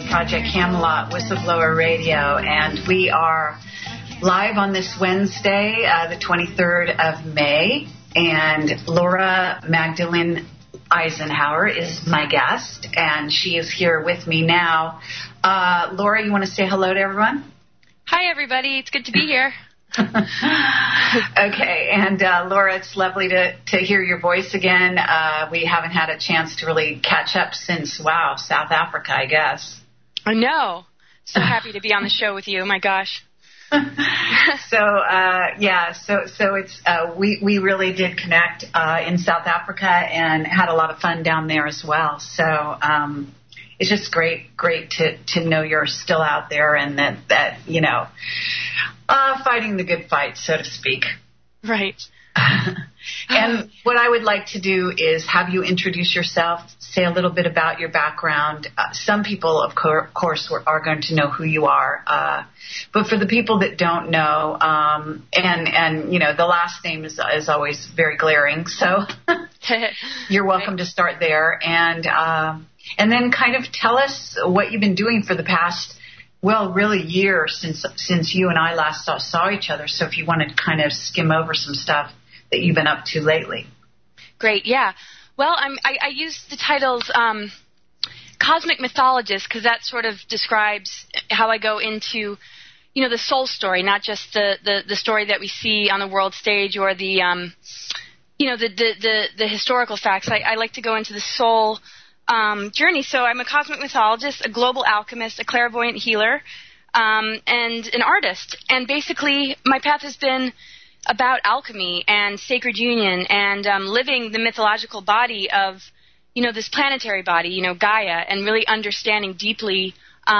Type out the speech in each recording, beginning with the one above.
Project Camelot Whistleblower Radio, and we are live on this Wednesday, the 23rd of May, and Laura Magdalene Eisenhower is my guest, and she is here with me now. Laura, you want to say hello to everyone? Hi, everybody. It's good to be here. Okay, and Laura, it's lovely to hear your voice again. We haven't had a chance to really catch up since, South Africa, I guess. I know. So happy to be on the show with you. My gosh. So it's we really did connect in South Africa and had a lot of fun down there as well. So it's just great to know you're still out there and that you know, fighting the good fight, so to speak. Right. And what I would like to do is have you introduce yourself, say a little bit about your background. Some people, of course, are going to know who you are. But for the people that don't know, and you know, the last name is always very glaring. So you're welcome to start there. And then kind of tell us what you've been doing for the past, really year since you and I last saw each other. So if you want to kind of skim over some stuff that you've been up to lately. Great, yeah. Well, I use the titles cosmic mythologist because that sort of describes how I go into, you know, the soul story, not just the story that we see on the world stage or the, you know, the historical facts. I like to go into the soul journey. So I'm a cosmic mythologist, a global alchemist, a clairvoyant healer, and an artist. And basically, my path has been about alchemy and sacred union and living the mythological body of, you know, this planetary body, you know, Gaia, and really understanding deeply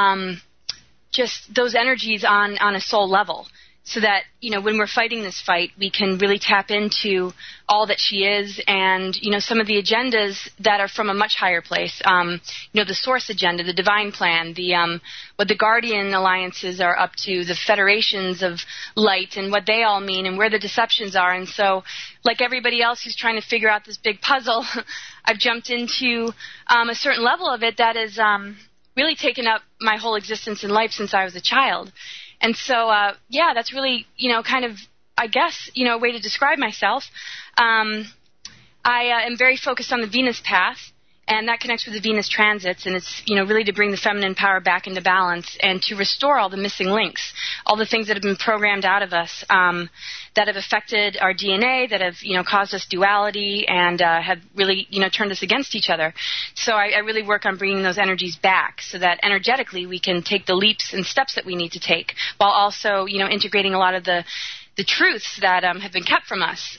just those energies on a soul level. So that, you know, when we're fighting this fight, we can really tap into all that she is and, you know, some of the agendas that are from a much higher place. You know, the source agenda, the divine plan, the what the guardian alliances are up to, the federations of light and what they all mean and where the deceptions are. And so, like everybody else who's trying to figure out this big puzzle, I've jumped into a certain level of it that has really taken up my whole existence in life since I was a child. And so, that's really, you know, kind of, I guess, you know, a way to describe myself. I am very focused on the Venus path, and that connects with the Venus transits, and it's, you know, really to bring the feminine power back into balance and to restore all the missing links, all the things that have been programmed out of us, that have affected our DNA, that have, you know, caused us duality and have really, you know, turned us against each other. So I really work on bringing those energies back so that energetically we can take the leaps and steps that we need to take while also, you know, integrating a lot of the truths that have been kept from us.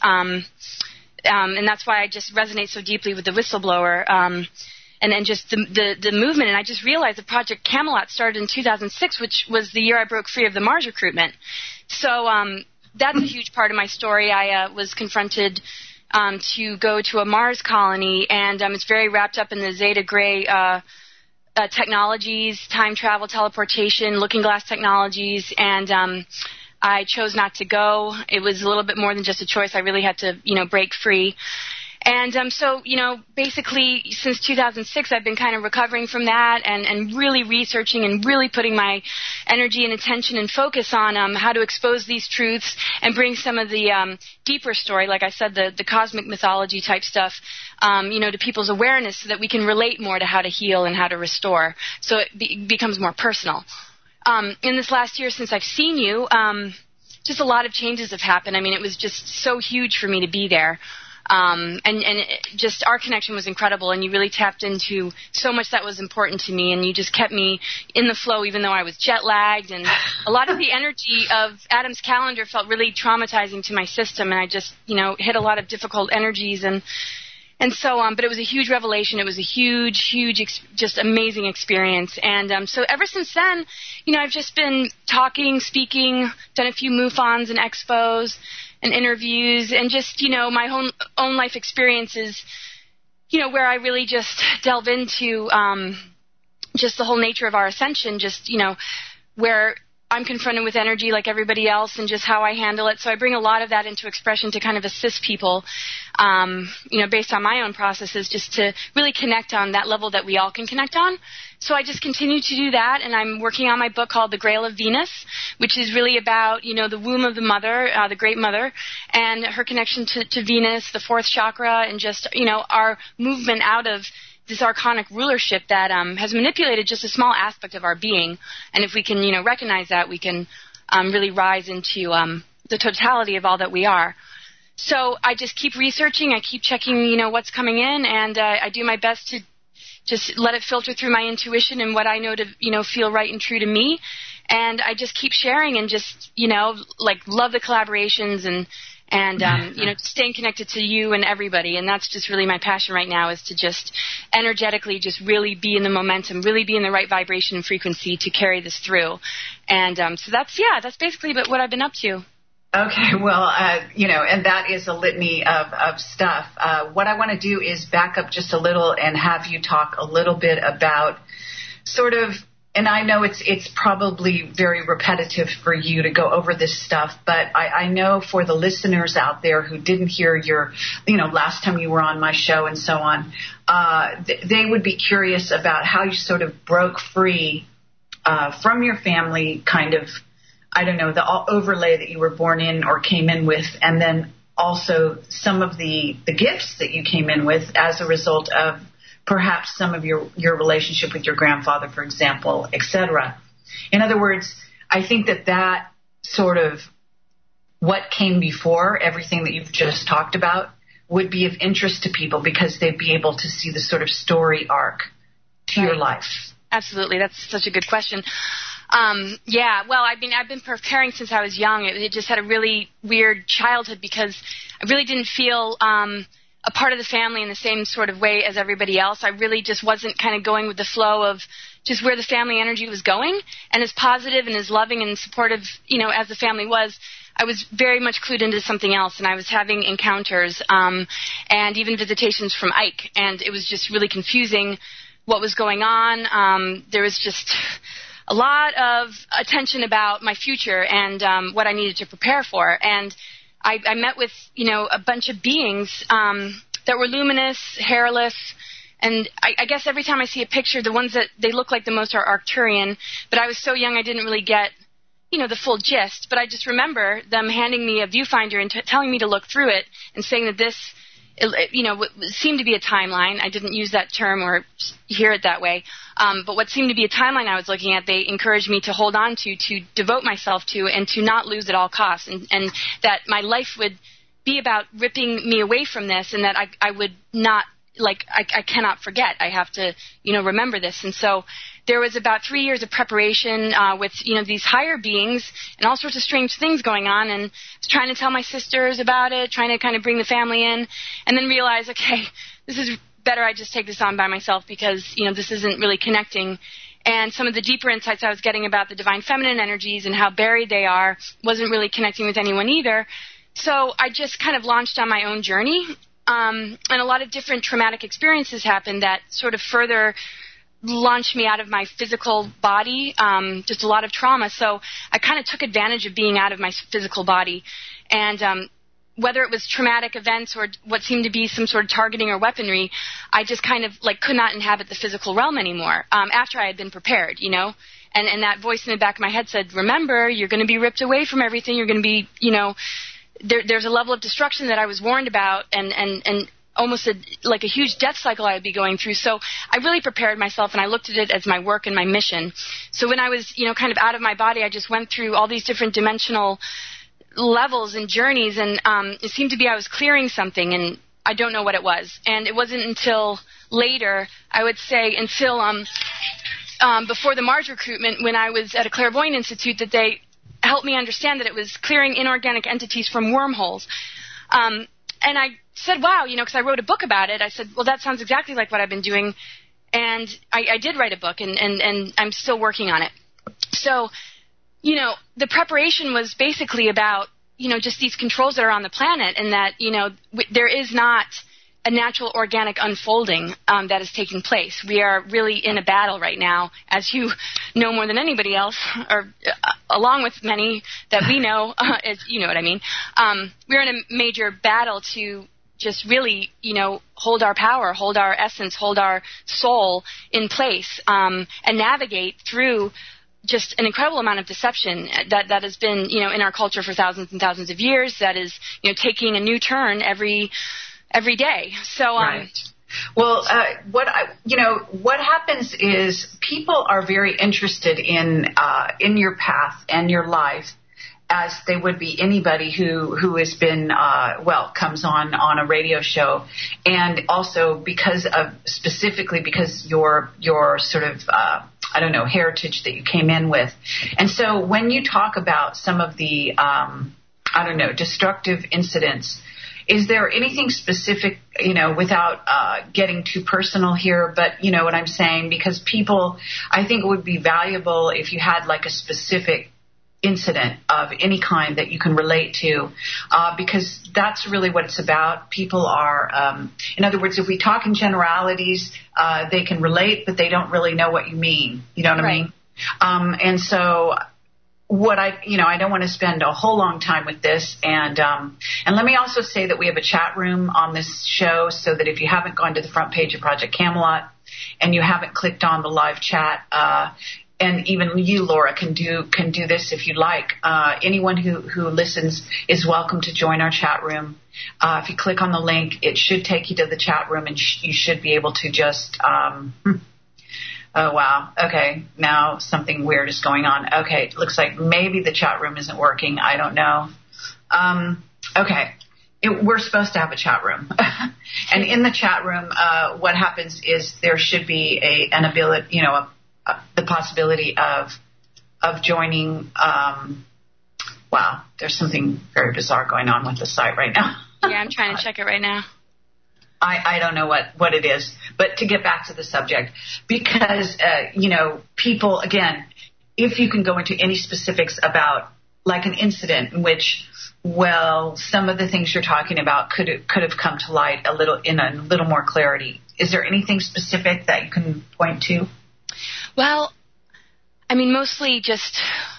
And that's why I just resonate so deeply with the whistleblower and then just the movement. And I just realized that Project Camelot started in 2006, which was the year I broke free of the Mars recruitment. So that's a huge part of my story. I was confronted to go to a Mars colony, and it's very wrapped up in the Zeta Gray technologies, time travel, teleportation, looking glass technologies, and I chose not to go. It was a little bit more than just a choice. I really had to, you know, break free. And so, you know, basically since 2006, I've been kind of recovering from that and really researching and really putting my energy and attention and focus on how to expose these truths and bring some of the deeper story, like I said, the cosmic mythology type stuff, you know, to people's awareness so that we can relate more to how to heal and how to restore. So it becomes more personal. In this last year since I've seen you, just a lot of changes have happened. I mean, it was just so huge for me to be there. Just our connection was incredible, and you really tapped into so much that was important to me, and you just kept me in the flow even though I was jet lagged, and a lot of the energy of Adam's calendar felt really traumatizing to my system, and I just, you know, hit a lot of difficult energies and so on, but it was a huge revelation. It was a huge, just amazing experience. And so ever since then, you know, I've just been talking, speaking, done a few MUFONs and expos and interviews, and just, you know, my own life experiences, you know, where I really just delve into just the whole nature of our ascension, just, you know, where I'm confronted with energy like everybody else and just how I handle it. So I bring a lot of that into expression to kind of assist people, based on my own processes, just to really connect on that level that we all can connect on. So I just continue to do that, and I'm working on my book called The Grail of Venus, which is really about, the womb of the mother, the great mother, and her connection to Venus, the fourth chakra, and just, our movement out of this archonic rulership that has manipulated just a small aspect of our being. And if we can, recognize that, we can really rise into the totality of all that we are. So I just keep researching. I keep checking, what's coming in, and I do my best to just let it filter through my intuition and what I know to, feel right and true to me. And I just keep sharing and just, love the collaborations and staying connected to you and everybody. And that's just really my passion right now, is to just energetically just really be in the momentum, really be in the right vibration and frequency to carry this through. And so that's basically what I've been up to. Okay, well, and that is a litany of stuff. What I want to do is back up just a little and have you talk a little bit about sort of, and I know it's probably very repetitive for you to go over this stuff, but I know for the listeners out there who didn't hear your, last time you were on my show and so on, they would be curious about how you sort of broke free from your family kind of, I don't know, the overlay that you were born in or came in with, and then also some of the gifts that you came in with as a result of perhaps some of your relationship with your grandfather, for example, etc. In other words, I think that sort of what came before everything that you've just talked about would be of interest to people because they'd be able to see the sort of story arc to your life. Absolutely. That's such a good question. Well, I've been preparing since I was young. It just had a really weird childhood because I really didn't feel a part of the family in the same sort of way as everybody else. I really just wasn't kind of going with the flow of just where the family energy was going. And as positive and as loving and supportive, as the family was, I was very much clued into something else, and I was having encounters and even visitations from Ike, and it was just really confusing what was going on. There was just a lot of attention about my future and what I needed to prepare for. And I met with, a bunch of beings that were luminous, hairless, and I guess every time I see a picture, the ones that they look like the most are Arcturian, but I was so young I didn't really get, the full gist. But I just remember them handing me a viewfinder and telling me to look through it and saying that this, seemed to be a timeline. I didn't use that term or hear it that way. But what seemed to be a timeline I was looking at, they encouraged me to hold on to devote myself to, and to not lose at all costs. And that my life would be about ripping me away from this, and that I would not, I cannot forget. I have to, remember this. And so there was about 3 years of preparation with, these higher beings and all sorts of strange things going on. And I was trying to tell my sisters about it, trying to kind of bring the family in, and then realize, okay, this is better I just take this on by myself because, this isn't really connecting. And some of the deeper insights I was getting about the divine feminine energies and how buried they are wasn't really connecting with anyone either. So I just kind of launched on my own journey. And a lot of different traumatic experiences happened that sort of further launched me out of my physical body, just a lot of trauma. So I kind of took advantage of being out of my physical body. And whether it was traumatic events or what seemed to be some sort of targeting or weaponry, I just kind of could not inhabit the physical realm anymore after I had been prepared, And that voice in the back of my head said, remember, you're going to be ripped away from everything. You're going to be, there's a level of destruction that I was warned about and almost a huge death cycle I would be going through. So I really prepared myself, and I looked at it as my work and my mission. So when I was, kind of out of my body, I just went through all these different dimensional levels and journeys, and it seemed to be I was clearing something, and I don't know what it was. And it wasn't until later, I would say until before the Mars recruitment, when I was at a clairvoyant institute, that they helped me understand that it was clearing inorganic entities from wormholes. And I said, wow, because I wrote a book about it. I said, well, that sounds exactly like what I've been doing. And I did write a book, and I'm still working on it. So, the preparation was basically about, just these controls that are on the planet, and that, there is not a natural organic unfolding that is taking place. We are really in a battle right now, as you know more than anybody else, or along with many that we know, as you know what I mean. We're in a major battle to just really, hold our power, hold our essence, hold our soul in place, and navigate through just an incredible amount of deception that has been, in our culture for thousands and thousands of years, that is, taking a new turn every day. So, right. Well, what happens is people are very interested in your path and your life, as they would be anybody who has been comes on a radio show, and also specifically because your sort of heritage that you came in with. And so when you talk about some of the destructive incidents, is there anything specific, without getting too personal here, but you know what I'm saying? Because people, I think it would be valuable if you had like a specific incident of any kind that you can relate to, because that's really what it's about. People are, in other words, if we talk in generalities, they can relate, but they don't really know what you mean. You know what I mean? And so I don't want to spend a whole long time with this. And let me also say that we have a chat room on this show, so that if you haven't gone to the front page of Project Camelot and you haven't clicked on the live chat, and even you, Laura, can do this if you'd like. Anyone who listens is welcome to join our chat room. If you click on the link, it should take you to the chat room, and you should be able to just oh, wow. Okay. Now something weird is going on. Okay. It looks like maybe the chat room isn't working. I don't know. Okay. We're supposed to have a chat room. And in the chat room, what happens is there should be an ability, the possibility of joining. Wow. There's something very bizarre going on with the site right now. Yeah, I'm trying to check it right now. I don't know what it is, but to get back to the subject, because, people, again, if you can go into any specifics about like an incident in which, some of the things you're talking about could have come to light a little more clarity. Is there anything specific that you can point to? Well, I mean, mostly just,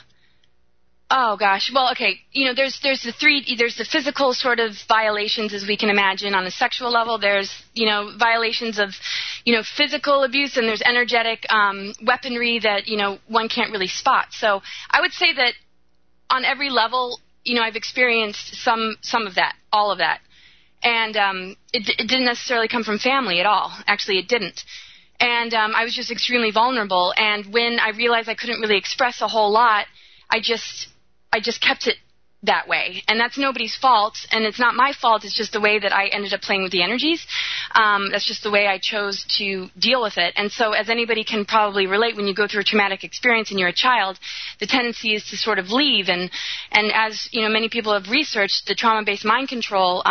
oh gosh. Well, okay. There's the physical sort of violations, as we can imagine, on the sexual level. There's, violations of, physical abuse, and there's energetic, weaponry that, one can't really spot. So I would say that on every level, I've experienced some of that, all of that. And, it didn't necessarily come from family at all. Actually, it didn't. And, I was just extremely vulnerable. And when I realized I couldn't really express a whole lot, I just kept it that way. And that's nobody's fault, and it's not my fault. It's just the way that I ended up playing with the energies. That's just the way I chose to deal with it. And so, as anybody can probably relate, when you go through a traumatic experience and you're a child, the tendency is to sort of leave. And as, many people have researched, the trauma-based mind control,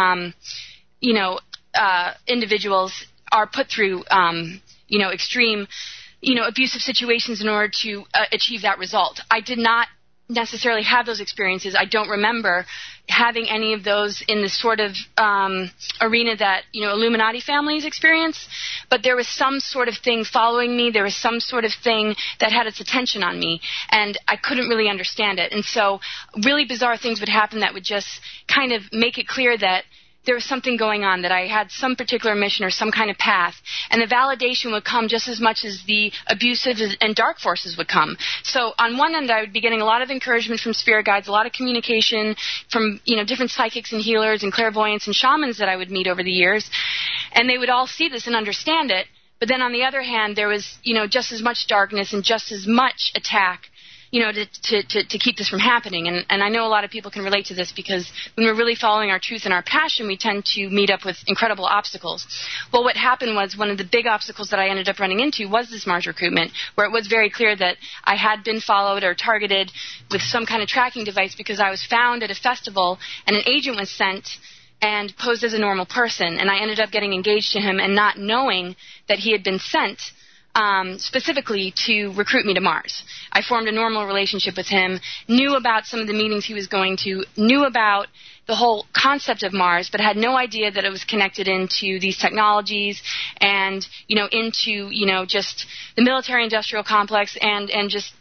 individuals are put through, extreme, abusive situations in order to achieve that result. I did not necessarily have those experiences. I don't remember having any of those in the sort of arena that, Illuminati families experience, but there was some sort of thing following me. There was some sort of thing that had its attention on me, and I couldn't really understand it. And so really bizarre things would happen that would just kind of make it clear that there was something going on, that I had some particular mission or some kind of path. And the validation would come just as much as the abusive and dark forces would come. So on one end, I would be getting a lot of encouragement from spirit guides, a lot of communication from, different psychics and healers and clairvoyants and shamans that I would meet over the years. And they would all see this and understand it. But then on the other hand, there was, just as much darkness and just as much attack, to keep this from happening. And I know a lot of people can relate to this, because when we're really following our truth and our passion, we tend to meet up with incredible obstacles. Well, what happened was, one of the big obstacles that I ended up running into was this Mars recruitment, where it was very clear that I had been followed or targeted with some kind of tracking device, because I was found at a festival and an agent was sent and posed as a normal person. And I ended up getting engaged to him and not knowing that he had been sent specifically to recruit me to Mars. I formed a normal relationship with him, knew about some of the meetings he was going to, knew about the whole concept of Mars, but had no idea that it was connected into these technologies and, into, just the military-industrial complex and just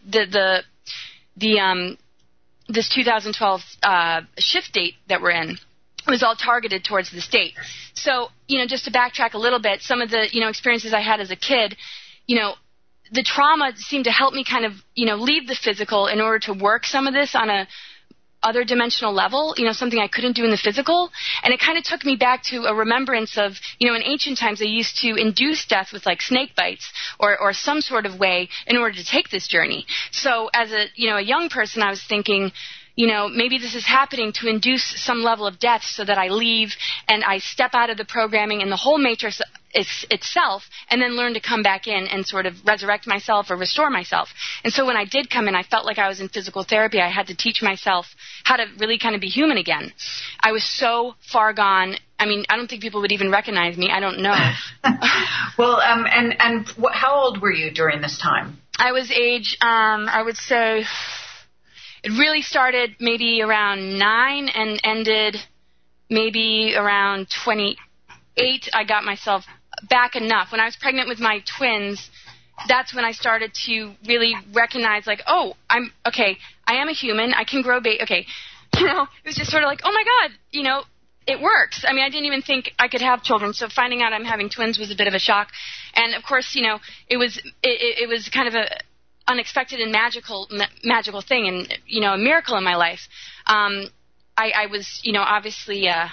this 2012 shift date that we're in. It was all targeted towards the state. So, just to backtrack a little bit, some of the, experiences I had as a kid, the trauma seemed to help me kind of, leave the physical in order to work some of this on a other dimensional level, something I couldn't do in the physical. And it kind of took me back to a remembrance of, in ancient times they used to induce death with like snake bites or some sort of way in order to take this journey. So as a young person, I was thinking, maybe this is happening to induce some level of death so that I leave and I step out of the programming and the whole matrix itself and then learn to come back in and sort of resurrect myself or restore myself. And so when I did come in, I felt like I was in physical therapy. I had to teach myself how to really kind of be human again. I was so far gone. I mean, I don't think people would even recognize me. I don't know. Well, and how old were you during this time? I was age, I would say... It really started maybe around 9 and ended maybe around 28. I got myself back enough. When I was pregnant with my twins, that's when I started to really recognize, like, oh, I am a human. I can grow baby. Okay. It was just sort of like, oh, my God, it works. I mean, I didn't even think I could have children. So finding out I'm having twins was a bit of a shock. And, of course, it was kind of a unexpected and magical thing and, a miracle in my life. I was, obviously, I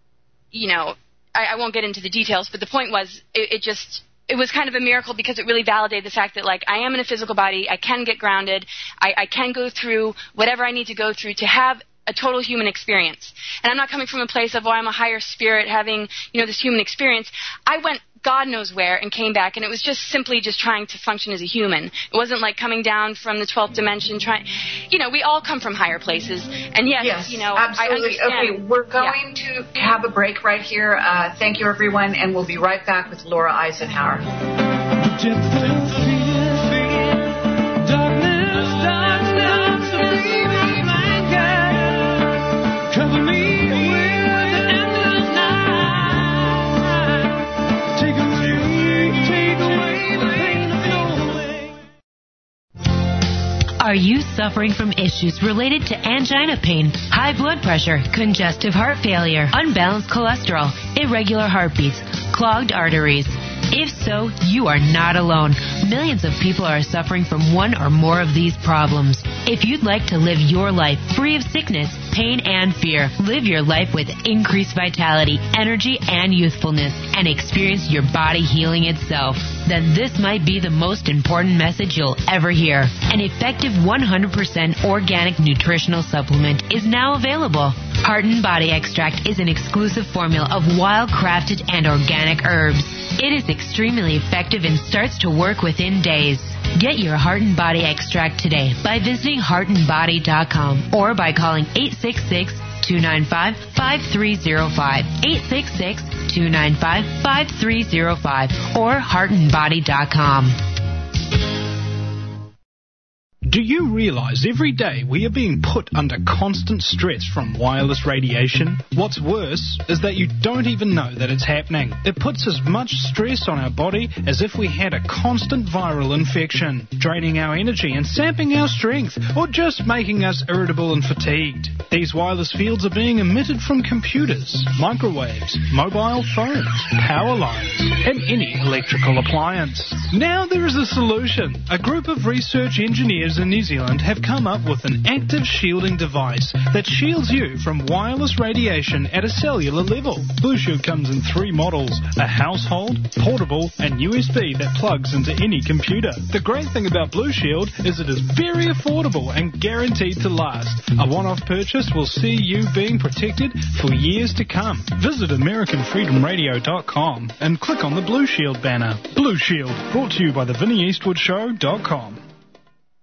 won't get into the details, but the point was it was kind of a miracle because it really validated the fact that, like, I am in a physical body, I can get grounded, I can go through whatever I need to go through to have a total human experience. And I'm not coming from a place of, I'm a higher spirit having, this human experience. I went God knows where and came back, and it was just simply trying to function as a human. It wasn't like coming down from the 12th dimension we all come from higher places. And yes absolutely. I understand. Okay, we're going to have a break right here. Thank you, everyone, and we'll be right back with Laura Eisenhower. Are you suffering from issues related to angina pain, high blood pressure, congestive heart failure, unbalanced cholesterol, irregular heartbeats, clogged arteries? If so, you are not alone. Millions of people are suffering from one or more of these problems. If you'd like to live your life free of sickness, pain, and fear, live your life with increased vitality, energy, and youthfulness, and experience your body healing itself, then this might be the most important message you'll ever hear. An effective 100% organic nutritional supplement is now available. Heart and Body Extract is an exclusive formula of wild-crafted and organic herbs. It is extremely effective and starts to work within days. Get your Heart and Body Extract today by visiting heartandbody.com or by calling 866-295-5305, 866-295-5305, or heartandbody.com. Do you realize every day we are being put under constant stress from wireless radiation? What's worse is that you don't even know that it's happening. It puts as much stress on our body as if we had a constant viral infection, draining our energy and sapping our strength, or just making us irritable and fatigued. These wireless fields are being emitted from computers, microwaves, mobile phones, power lines, and any electrical appliance. Now there is a solution. A group of research engineers in New Zealand have come up with an active shielding device that shields you from wireless radiation at a cellular level. Blue Shield comes in 3 models, a household, portable, and USB that plugs into any computer. The great thing about Blue Shield is it is very affordable and guaranteed to last. A one-off purchase will see you being protected for years to come. Visit AmericanFreedomRadio.com and click on the Blue Shield banner. Blue Shield, brought to you by the VinnieEastwoodShow.com.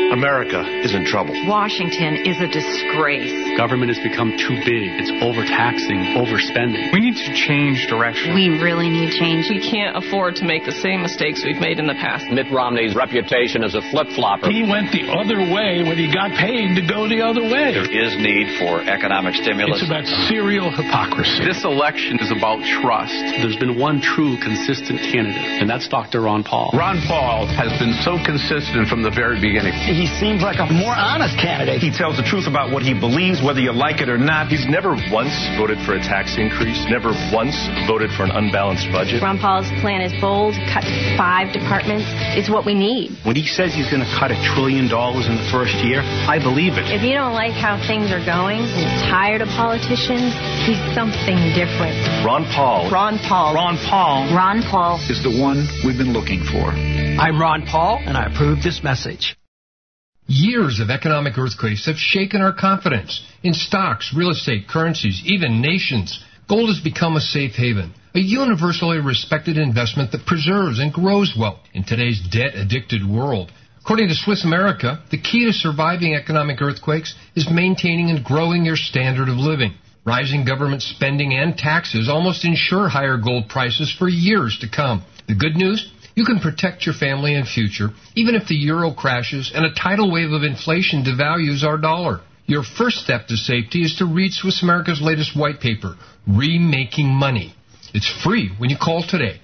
America is in trouble. Washington is a disgrace. Government has become too big. It's overtaxing, overspending. We need to change direction. We really need change. We can't afford to make the same mistakes we've made in the past. Mitt Romney's reputation as a flip-flopper. He went the other way when he got paid to go the other way. There is need for economic stimulus. It's about serial hypocrisy. This election is about trust. There's been one true, consistent candidate, and that's Dr. Ron Paul. Ron Paul has been so consistent from the very beginning. He seems like a more honest candidate. He tells the truth about what he believes, whether you like it or not. He's never once voted for a tax increase, never once voted for an unbalanced budget. Ron Paul's plan is bold, cut 5 departments. It's what we need. When he says he's going to cut $1 trillion in the first year, I believe it. If you don't like how things are going and you're tired of politicians, he's something different. Ron Paul. Ron Paul. Ron Paul. Ron Paul is the one we've been looking for. I'm Ron Paul, and I approve this message. Years of economic earthquakes have shaken our confidence in stocks, real estate, currencies, even nations. Gold has become a safe haven, a universally respected investment that preserves and grows wealth in today's debt-addicted world. According to Swiss America, the key to surviving economic earthquakes is maintaining and growing your standard of living. Rising government spending and taxes almost ensure higher gold prices for years to come. The good news? You can protect your family and future, even if the euro crashes and a tidal wave of inflation devalues our dollar. Your first step to safety is to read Swiss America's latest white paper, Remaking Money. It's free when you call today,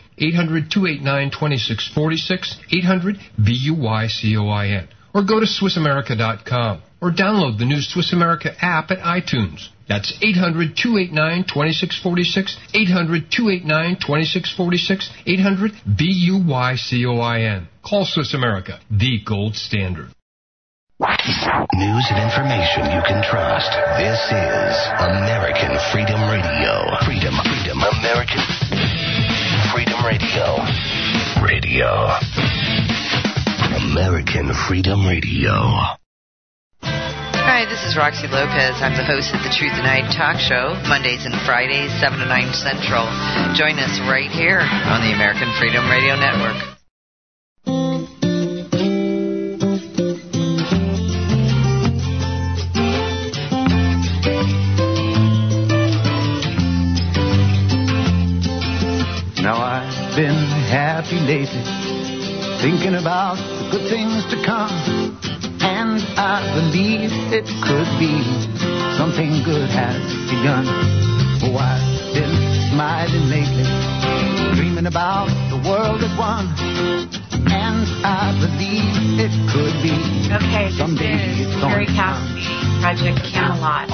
800-289-2646, 800-BUYCOIN, or go to SwissAmerica.com, or download the new Swiss America app at iTunes. That's 800-289-2646, 800-289-2646, 800-BUYCOIN. Call Swiss America, the gold standard. News and information you can trust. This is American Freedom Radio. Freedom, American Freedom Radio. American Freedom Radio. Hi, this is Roxy Lopez. I'm the host of the Truth and Night talk show, Mondays and Fridays, 7 to 9 Central. Join us right here on the American Freedom Radio Network. Now I've been happy lately, thinking about the good things to come. And I believe it could be something good has begun. Oh, I've been smiling lately, dreaming about the world at one. And I believe it could be. Okay, this is Terry Cassidy, Project Camelot,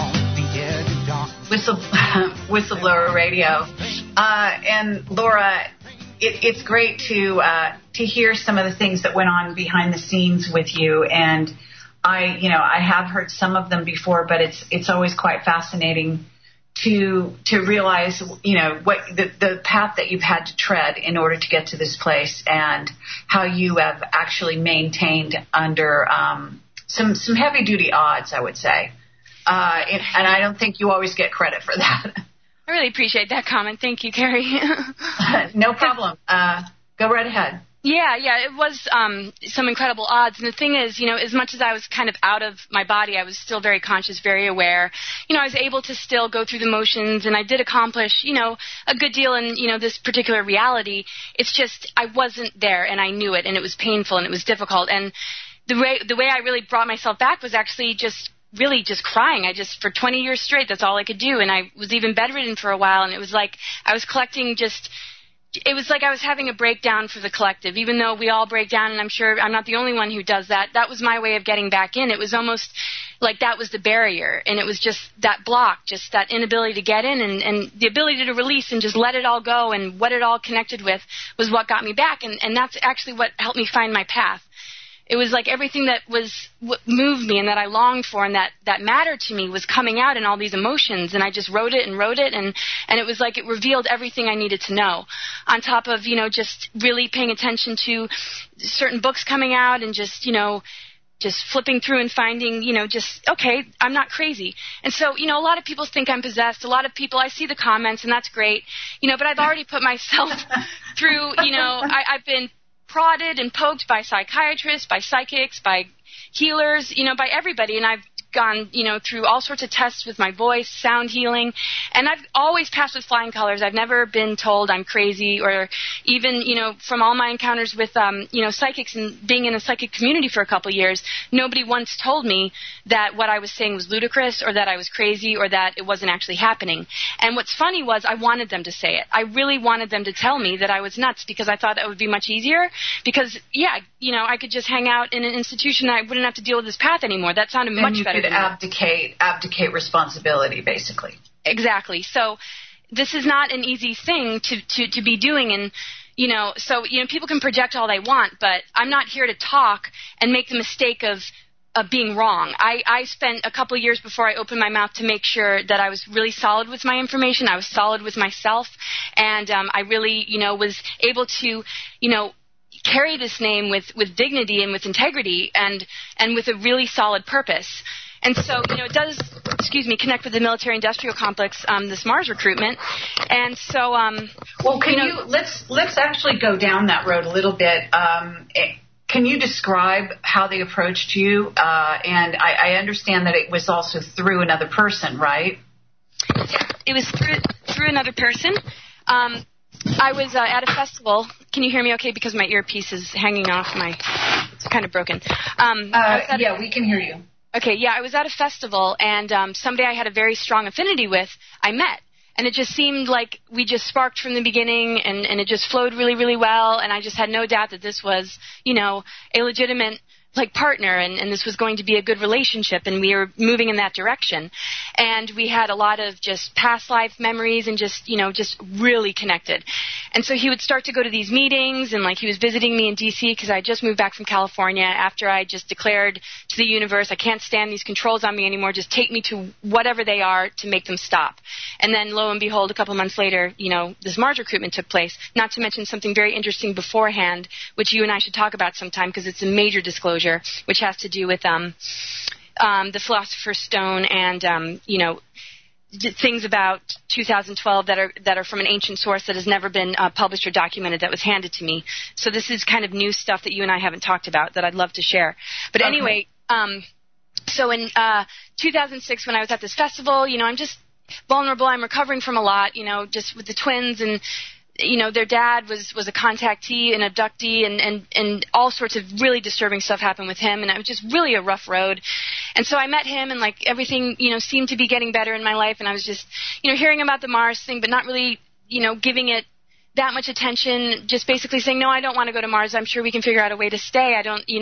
Whistleblower Radio. And Laura, it's great to hear some of the things that went on behind the scenes with you, and I have heard some of them before, but it's always quite fascinating to realize what the path that you've had to tread in order to get to this place, and how you have actually maintained under some heavy duty odds, I would say, and I don't think you always get credit for that. I really appreciate that comment. Thank you, Terry. No problem. Go right ahead. Yeah, it was some incredible odds. And the thing is, as much as I was kind of out of my body, I was still very conscious, very aware. I was able to still go through the motions, and I did accomplish, a good deal in, this particular reality. It's just I wasn't there, and I knew it, and it was painful, and it was difficult. And the way I really brought myself back was actually just crying. For 20 years straight, that's all I could do. And I was even bedridden for a while, and it was like I was collecting it was like I was having a breakdown for the collective, even though we all break down, and I'm sure I'm not the only one who does that. That was my way of getting back in. It was almost like that was the barrier, and it was just that block, just that inability to get in, and the ability to release and just let it all go, and what it all connected with was what got me back, and that's actually what helped me find my path. It was like everything that what moved me and that I longed for and that mattered to me was coming out in all these emotions, and I just wrote it, and it was like it revealed everything I needed to know, on top of, just really paying attention to certain books coming out, and just flipping through and finding, okay, I'm not crazy. And so, a lot of people think I'm possessed. A lot of people, I see the comments, and that's great, but I've already put myself through, I've been prodded and poked by psychiatrists, by psychics, by healers, by everybody. And I've gone, through all sorts of tests with my voice, sound healing, and I've always passed with flying colors. I've never been told I'm crazy, or even, from all my encounters with, psychics and being in a psychic community for a couple years, nobody once told me that what I was saying was ludicrous, or that I was crazy, or that it wasn't actually happening. And what's funny was I wanted them to say it. I really wanted them to tell me that I was nuts, because I thought that would be much easier, because, I could just hang out in an institution and I wouldn't have to deal with this path anymore. That sounded much better. Abdicate responsibility, basically. Exactly. So this is not an easy thing to be doing, and people can project all they want, but I'm not here to talk and make the mistake of being wrong. I spent a couple of years before I opened my mouth to make sure that I was really solid with my information. I was solid with myself, and I really, was able to, carry this name with dignity and with integrity and with a really solid purpose. And so, it does, connect with the military-industrial complex, this Mars recruitment. And so, let's actually go down that road a little bit. Can you describe how they approached you? And I understand that it was also through another person, right? It was through another person. I was at a festival. Can you hear me okay? Because my earpiece is hanging off it's kind of broken. We can hear you. Okay, I was at a festival, and somebody I had a very strong affinity with, I met. And it just seemed like we just sparked from the beginning, and it just flowed really, really well, and I just had no doubt that this was, a legitimate partner, and this was going to be a good relationship, and we were moving in that direction. And we had a lot of just past life memories and just really connected. And so he would start to go to these meetings, and he was visiting me in D.C. because I just moved back from California after I just declared to the universe, I can't stand these controls on me anymore, just take me to whatever they are to make them stop. And then lo and behold, a couple months later, this Mars recruitment took place, not to mention something very interesting beforehand, which you and I should talk about sometime because it's a major disclosure, which has to do with the Philosopher's Stone and things about 2012 that are from an ancient source that has never been published or documented, that was handed to me. So this is kind of new stuff that you and I haven't talked about that I'd love to share. But anyway, so in 2006 when I was at this festival, I'm just vulnerable. I'm recovering from a lot, just with the twins, and their dad was a contactee, an abductee, and all sorts of really disturbing stuff happened with him, and it was just really a rough road. And so I met him, and everything, seemed to be getting better in my life, and I was just, hearing about the Mars thing, but not really, giving it that much attention, just basically saying, no, I don't want to go to Mars. I'm sure we can figure out a way to stay. I don't,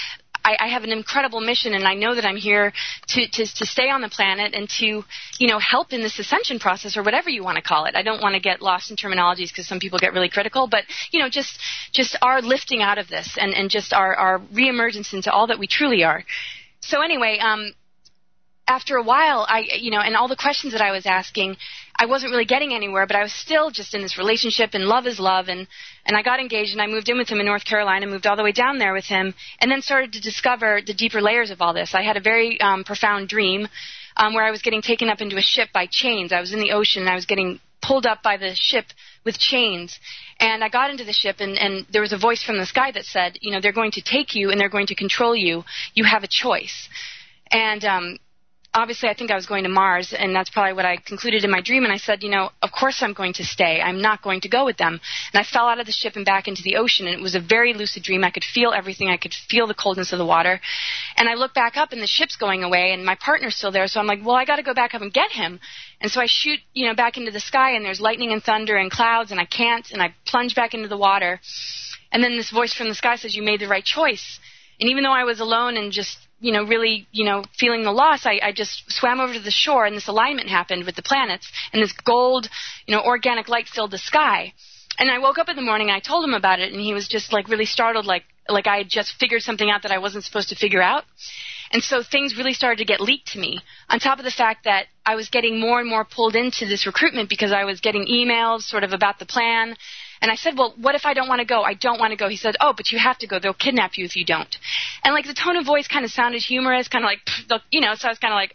I have an incredible mission, and I know that I'm here to stay on the planet and to, help in this ascension process, or whatever you want to call it. I don't want to get lost in terminologies because some people get really critical, but, just our lifting out of this and just our reemergence into all that we truly are. So anyway, after a while, and all the questions that I was asking, I wasn't really getting anywhere, but I was still just in this relationship, and love is love, and I got engaged, and I moved in with him in North Carolina, moved all the way down there with him, and then started to discover the deeper layers of all this. I had a very profound dream where I was getting taken up into a ship by chains. I was in the ocean, and I was getting pulled up by the ship with chains, and I got into the ship, and there was a voice from the sky that said, they're going to take you, and they're going to control you. You have a choice. And obviously, I think I was going to Mars, and that's probably what I concluded in my dream. And I said, of course I'm going to stay. I'm not going to go with them. And I fell out of the ship and back into the ocean, and it was a very lucid dream. I could feel everything. I could feel the coldness of the water. And I look back up, and the ship's going away, and my partner's still there. So I'm like, well, I got to go back up and get him. And so I shoot, back into the sky, and there's lightning and thunder and clouds, and I can't. And I plunge back into the water. And then this voice from the sky says, you made the right choice. And even though I was alone and just really, feeling the loss, I just swam over to the shore, and this alignment happened with the planets, and this gold, organic light filled the sky. And I woke up in the morning, and I told him about it, and he was just, really startled, like I had just figured something out that I wasn't supposed to figure out. And so things really started to get leaked to me, on top of the fact that I was getting more and more pulled into this recruitment because I was getting emails sort of about the plan. And I said, well, what if I don't want to go? I don't want to go. He said, oh, but you have to go. They'll kidnap you if you don't. And the tone of voice kind of sounded humorous, kind of so I was kind of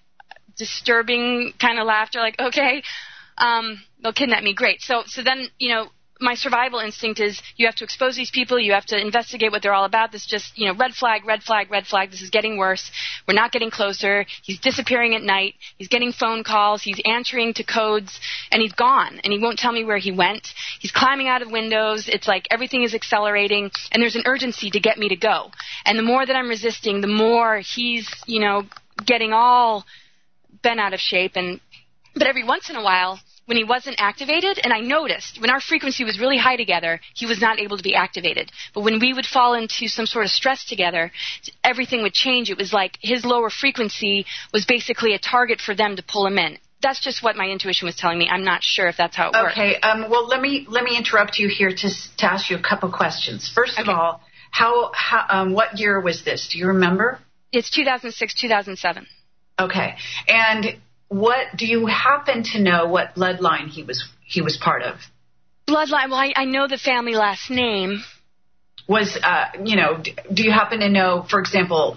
disturbing kind of laughter, okay, they'll kidnap me. Great. So then, my survival instinct is you have to expose these people, you have to investigate what they're all about. This just, red flag, red flag, red flag. This is getting worse. We're not getting closer. He's disappearing at night. He's getting phone calls. He's answering to codes, and he's gone, and he won't tell me where he went. He's climbing out of windows. It's like everything is accelerating, and there's an urgency to get me to go. And the more that I'm resisting, the more he's, getting all bent out of shape. But every once in a while, when he wasn't activated, and I noticed when our frequency was really high together, he was not able to be activated. But when we would fall into some sort of stress together, everything would change. It was like his lower frequency was basically a target for them to pull him in. That's just what my intuition was telling me. I'm not sure if that's how it works. Okay. Well, let me interrupt you here to ask you a couple questions. First of all, how what year was this? Do you remember? It's 2006, 2007. Okay. And what do you happen to know what bloodline he was part of? Bloodline. Well, I know the family last name. Was do you happen to know, for example,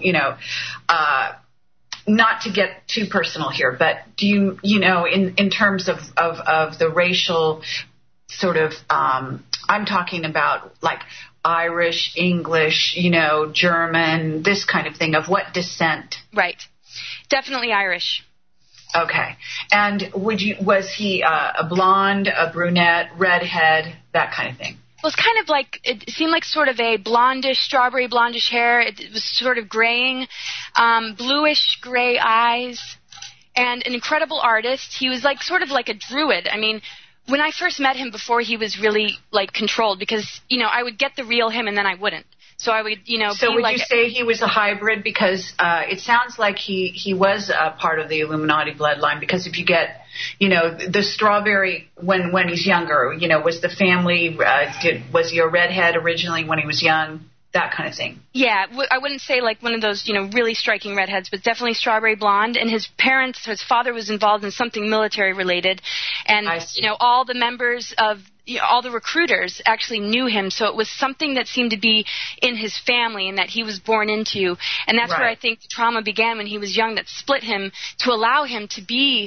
not to get too personal here, but do you in terms of the racial sort of I'm talking about like Irish, English, German, this kind of thing, of what descent? Right. Definitely Irish. Okay. And was he a blonde, a brunette, redhead, that kind of thing? Well, it's kind of like, it seemed like sort of a strawberry blondish hair. It was sort of graying, bluish gray eyes, and an incredible artist. He was like sort of like a druid. I mean, when I first met him before he was really like controlled, because, I would get the real him and then I wouldn't. So I would, So would you say he was a hybrid? Because it sounds like he was a part of the Illuminati bloodline. Because if you get, the strawberry when he's younger, was the family, was he a redhead originally when he was young? That kind of thing. Yeah, I wouldn't say like one of those, really striking redheads, but definitely strawberry blonde. And his father was involved in something military related. And, all the members of, all the recruiters actually knew him. So it was something that seemed to be in his family and that he was born into. And that's where I think the trauma began when he was young, that split him to allow him to be,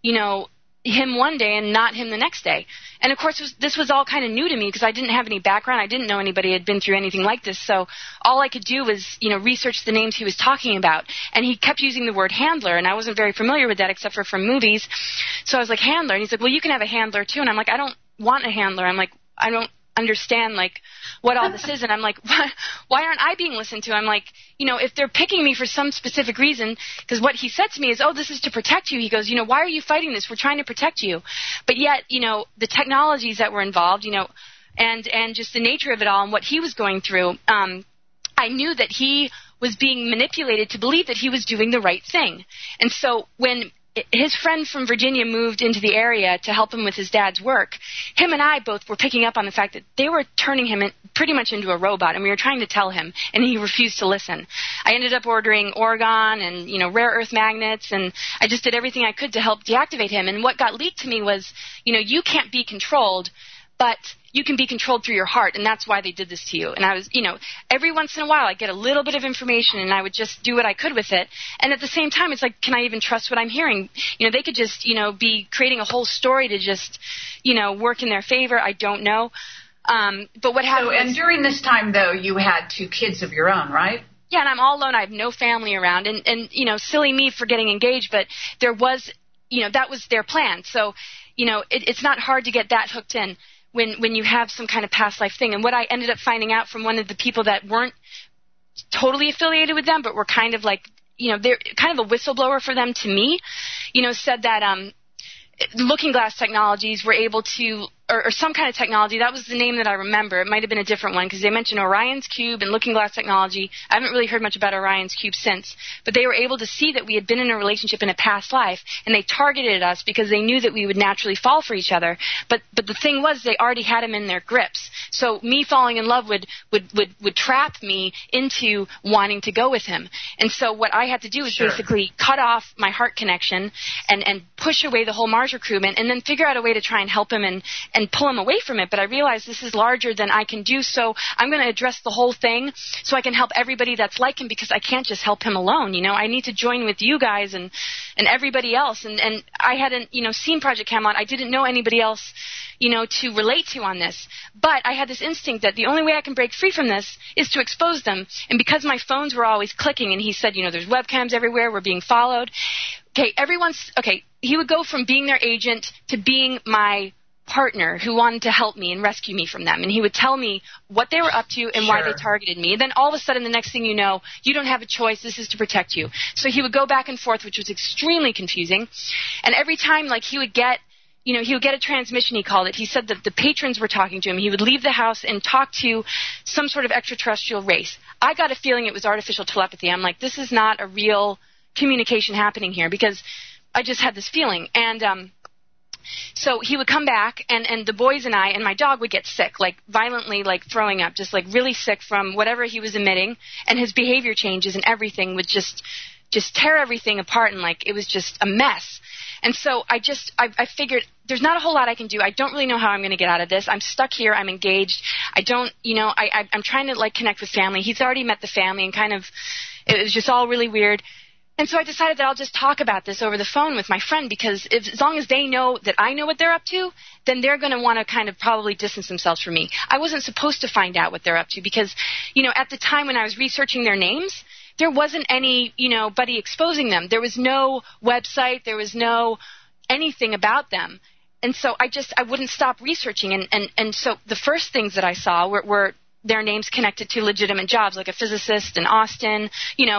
him one day and not him the next day. And of course, this was all kind of new to me because I didn't have any background. I didn't know anybody had been through anything like this. So all I could do was, research the names he was talking about. And he kept using the word handler, and I wasn't very familiar with that except for from movies. So I was like, handler. And he's like, well, you can have a handler too. And I'm like, I don't want a handler. I'm like, I don't understand like what all this is. And I'm like, why aren't I being listened to? I'm like, if they're picking me for some specific reason, because what he said to me is, oh, this is to protect you. He goes, why are you fighting this? We're trying to protect you. But yet, the technologies that were involved, and just the nature of it all and what he was going through, I knew that he was being manipulated to believe that he was doing the right thing. And so when his friend from Virginia moved into the area to help him with his dad's work, him and I both were picking up on the fact that they were turning him pretty much into a robot, and we were trying to tell him, and he refused to listen. I ended up ordering orgone and, rare earth magnets, and I just did everything I could to help deactivate him. And what got leaked to me was, you can't be controlled, but you can be controlled through your heart, and that's why they did this to you. And I was, every once in a while I'd get a little bit of information, and I would just do what I could with it. And at the same time, it's like, can I even trust what I'm hearing? They could just, be creating a whole story to just, work in their favor. I don't know. But what happened and during this time, though, you had 2 kids of your own, right? Yeah, and I'm all alone. I have no family around. And silly me for getting engaged, but there was, that was their plan. So, it's not hard to get that hooked in when you have some kind of past life thing. And what I ended up finding out from one of the people that weren't totally affiliated with them, but were kind of like, they're kind of a whistleblower for them to me, said that Looking Glass Technologies were able to, or some kind of technology, that was the name that I remember. It might have been a different one because they mentioned Orion's Cube and Looking Glass Technology. I haven't really heard much about Orion's Cube since, but they were able to see that we had been in a relationship in a past life, and they targeted us because they knew that we would naturally fall for each other. But the thing was, they already had him in their grips. So me falling in love would trap me into wanting to go with him. And so what I had to do was basically cut off my heart connection and push away the whole Mars recruitment, and then figure out a way to try and help him and pull him away from it. But I realized this is larger than I can do, so I'm going to address the whole thing so I can help everybody that's like him, because I can't just help him alone. I need to join with you guys and and everybody else. And I hadn't, seen Project Camelot. I didn't know anybody else, to relate to on this. But I had this instinct that the only way I can break free from this is to expose them. And because my phones were always clicking, and he said, there's webcams everywhere, we're being followed. He would go from being their agent to being my partner who wanted to help me and rescue me from them. And he would tell me what they were up to and why they targeted me. And then all of a sudden, the next thing you know, you don't have a choice. This is to protect you. So he would go back and forth, which was extremely confusing. And every time, he would get a transmission, he called it. He said that the patrons were talking to him. He would leave the house and talk to some sort of extraterrestrial race. I got a feeling it was artificial telepathy. I'm like, this is not a real communication happening here, because I just had this feeling. And so he would come back, and the boys and I and my dog would get sick, violently, throwing up, just really sick from whatever he was emitting, and his behavior changes and everything would just tear everything apart, and it was just a mess. And so I figured there's not a whole lot I can do. I don't really know how I'm going to get out of this. I'm stuck here. I'm engaged. I don't, I'm trying to connect with family. He's already met the family, and it was just all really weird. And so I decided that I'll just talk about this over the phone with my friend, because as long as they know that I know what they're up to, then they're going to want to probably distance themselves from me. I wasn't supposed to find out what they're up to, because, at the time when I was researching their names, there wasn't anybody exposing them. There was no website. There was no anything about them. And so I wouldn't stop researching. And so the first things that I saw were their names connected to legitimate jobs, like a physicist in Austin,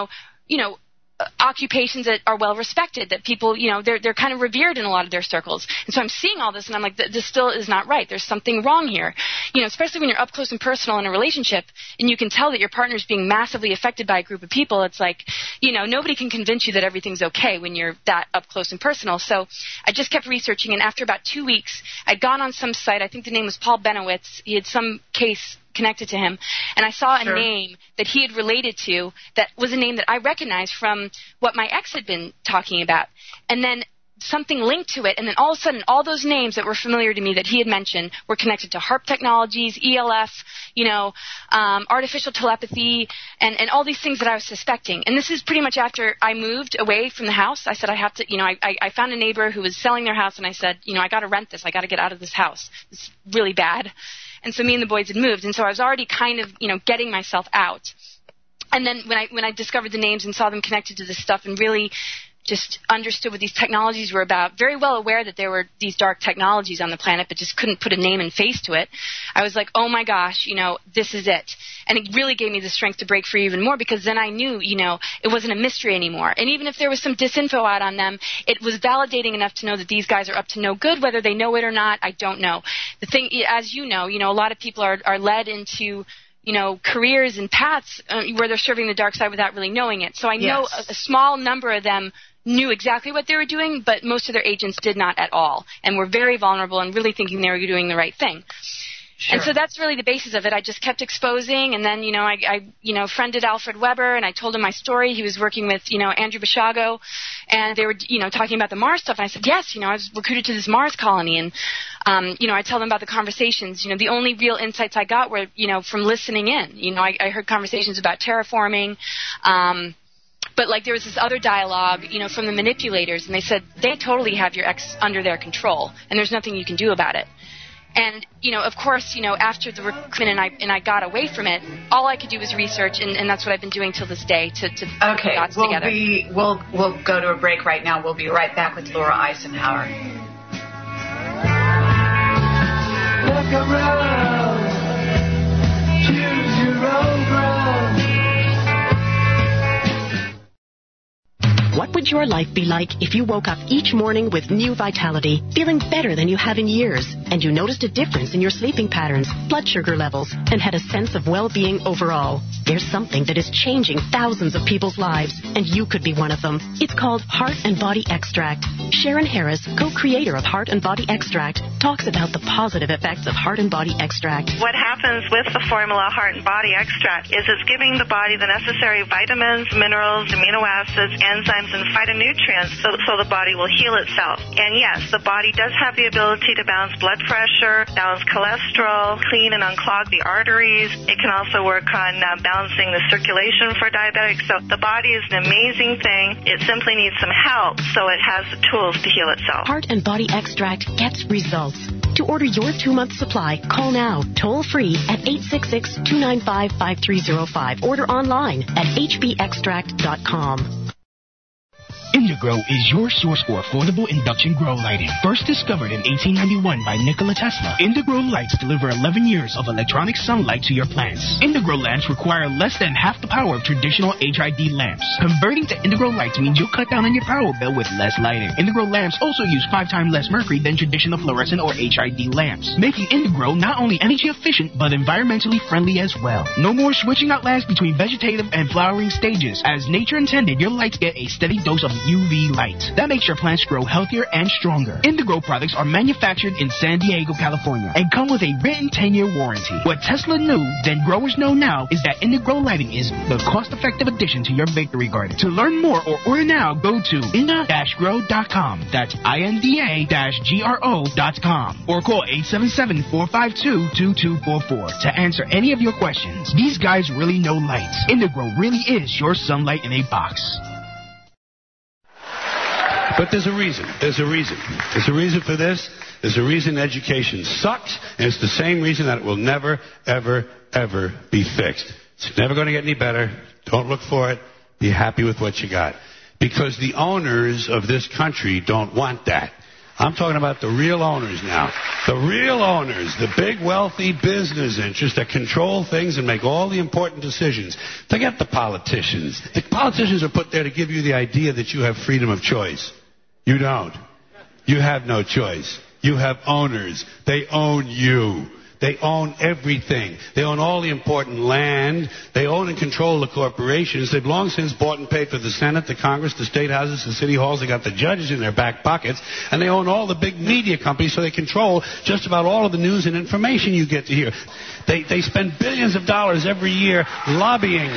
occupations that are well respected, that people, they're kind of revered in a lot of their circles. And so I'm seeing all this, and I'm like, this still is not right. There's something wrong here. Especially when you're up close and personal in a relationship, and you can tell that your partner's being massively affected by a group of people. It's like, nobody can convince you that everything's okay when you're that up close and personal. So I just kept researching, and after about 2 weeks, I'd gone on some site. I think the name was Paul Benowitz. He had some case connected to him, and I saw a name that he had related to that was a name that I recognized from what my ex had been talking about, and then something linked to it, and then all of a sudden all those names that were familiar to me that he had mentioned were connected to HARP technologies, ELF, artificial telepathy, and all these things that I was suspecting. And this is pretty much after I moved away from the house. I said I have to, I found a neighbor who was selling their house, and I said, I got to rent this. I got to get out of this house. It's really bad. And so me and the boys had moved, and so I was already kind of, getting myself out. And then when I discovered the names and saw them connected to this stuff and really just understood what these technologies were about, very well aware that there were these dark technologies on the planet, but just couldn't put a name and face to it, I was like, oh my gosh, this is it. And it really gave me the strength to break free even more, because then I knew, it wasn't a mystery anymore. And even if there was some disinfo out on them, it was validating enough to know that these guys are up to no good. Whether they know it or not, I don't know. The thing, as you know, a lot of people are led into careers and paths where they're serving the dark side without really knowing it. So I know a small number of them knew exactly what they were doing, but most of their agents did not at all, and were very vulnerable and really thinking they were doing the right thing. Sure. And so that's really the basis of it. I just kept exposing, and then, I friended Alfred Weber, and I told him my story. He was working with, Andrew Basiago, and they were, talking about the Mars stuff. And I said, yes, I was recruited to this Mars colony, and, I tell them about the conversations. The only real insights I got were, from listening in. I heard conversations about terraforming, but there was this other dialogue, from the manipulators, and they said they totally have your ex under their control, and there's nothing you can do about it. And, of course, after the recruitment and I got away from it, all I could do was research, and that's what I've been doing till this day to put the dots together. We'll go to a break right now. We'll be right back with Laura Eisenhower. Look around, choose your own ground. What would your life be like if you woke up each morning with new vitality, feeling better than you have in years, and you noticed a difference in your sleeping patterns, blood sugar levels, and had a sense of well-being overall? There's something that is changing thousands of people's lives, and you could be one of them. It's called Heart and Body Extract. Sharon Harris, co-creator of Heart and Body Extract, talks about the positive effects of Heart and Body Extract. What happens with the formula Heart and Body Extract is it's giving the body the necessary vitamins, minerals, amino acids, enzymes, and phytonutrients so the body will heal itself. And yes, the body does have the ability to balance blood pressure, balance cholesterol, clean and unclog the arteries. It can also work on balancing the circulation for diabetics. So the body is an amazing thing. It simply needs some help so it has the tools to heal itself. Heart and Body Extract gets results. To order your 2-month supply, call now, toll free at 866-295-5305. Order online at hbextract.com. Indigrow is your source for affordable induction grow lighting. First discovered in 1891 by Nikola Tesla, Indigrow lights deliver 11 years of electronic sunlight to your plants. Indigrow lamps require less than half the power of traditional HID lamps. Converting to Indigrow lights means you'll cut down on your power bill with less lighting. Indigrow lamps also use 5 times less mercury than traditional fluorescent or HID lamps, making Indigrow not only energy efficient but environmentally friendly as well. No more switching out lamps between vegetative and flowering stages. As nature intended, your lights get a steady dose of UV light. That makes your plants grow healthier and stronger. Indigrow products are manufactured in San Diego, California, and come with a written 10-year warranty. What Tesla knew, then growers know now, is that Indigrow lighting is the cost-effective addition to your victory garden. To learn more or order now, go to inda-grow.com. That's INDA-GRO.com. Or call 877-452-2244 to answer any of your questions. These guys really know lights. Indigrow really is your sunlight in a box. But there's a reason. There's a reason. There's a reason for this. There's a reason education sucks, and it's the same reason that it will never, ever, ever be fixed. It's never going to get any better. Don't look for it. Be happy with what you got. Because the owners of this country don't want that. I'm talking about the real owners now. The real owners, the big wealthy business interests that control things and make all the important decisions. Forget the politicians. The politicians are put there to give you the idea that you have freedom of choice. You don't. You have no choice. You have owners. They own you. They own everything. They own all the important land. They own and control the corporations. They've long since bought and paid for the Senate, the Congress, the state houses, the city halls. They got the judges in their back pockets. And they own all the big media companies, so they control just about all of the news and information you get to hear. They spend billions of dollars every year lobbying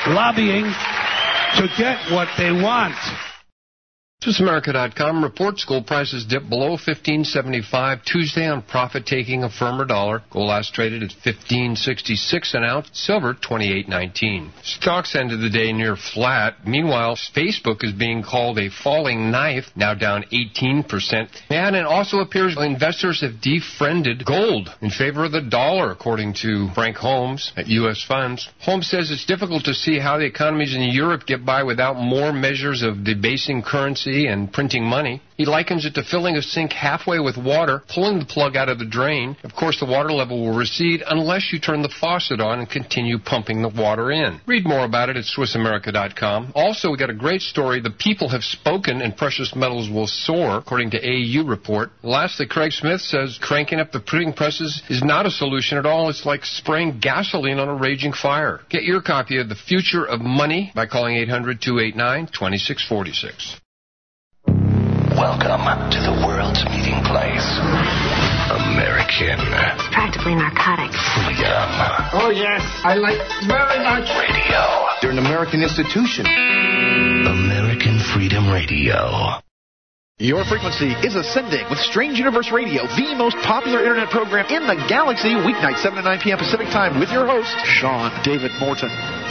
to get what they want. SwissAmerica.com reports gold prices dipped below $15.75 Tuesday on profit-taking a firmer dollar. Gold last traded at $15.66 an ounce. Silver, $28.19. Stocks ended the day near flat. Meanwhile, Facebook is being called a falling knife, now down 18%. And it also appears investors have defriended gold in favor of the dollar, according to Frank Holmes at U.S. Funds. Holmes says it's difficult to see how the economies in Europe get by without more measures of debasing currency and printing money. He likens it to filling a sink halfway with water, pulling the plug out of the drain. Of course, the water level will recede unless you turn the faucet on and continue pumping the water in. Read more about it at SwissAmerica.com. Also, we got a great story. The people have spoken and precious metals will soar, according to AU report. Lastly, Craig Smith says cranking up the printing presses is not a solution at all. It's like spraying gasoline on a raging fire. Get your copy of The Future of Money by calling 800-289-2646. Welcome to the world's meeting place. American. It's practically narcotic. Freedom. Oh, yes. I like very much. Radio. You're an American institution. American Freedom Radio. Your frequency is ascending with Strange Universe Radio, the most popular internet program in the galaxy, weeknights 7 to 9 p.m. Pacific Time with your host, Sean David Morton.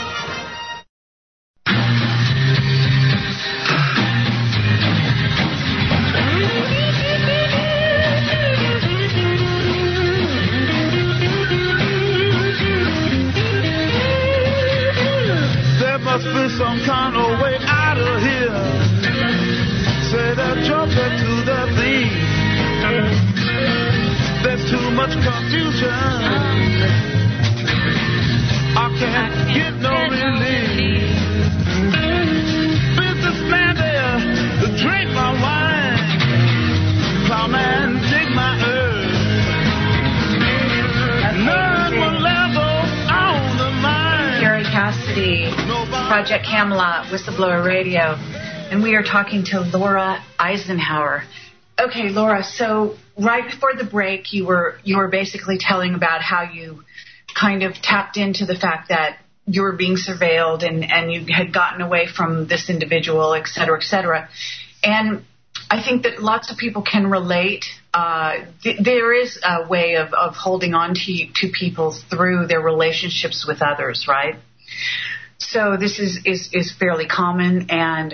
Must be some kind of way out of here. Say the joker to the thief. There's too much confusion. I can't get no relief. Businessman there to drink my wine. Plowman dig my earth. And none will level on the mine. Gary Cassidy, Project Camelot, Whistleblower Radio, and we are talking to Laura Eisenhower. Okay, Laura, so right before the break, you were basically telling about how you kind of tapped into the fact that you were being surveilled and you had gotten away from this individual, et cetera, et cetera. And I think that lots of people can relate. There is a way of holding on to people through their relationships with others, right? So this is fairly common, and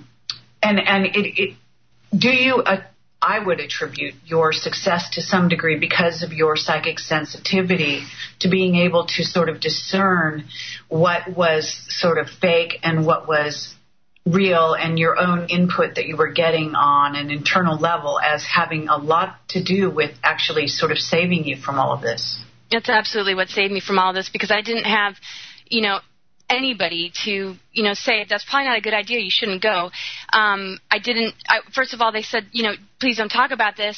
I would attribute your success to some degree because of your psychic sensitivity to being able to sort of discern what was sort of fake and what was real, and your own input that you were getting on an internal level as having a lot to do with actually sort of saving you from all of this. That's absolutely what saved me from all of this, because I didn't have, anybody to, say, that's probably not a good idea, you shouldn't go. First of all, they said, please don't talk about this.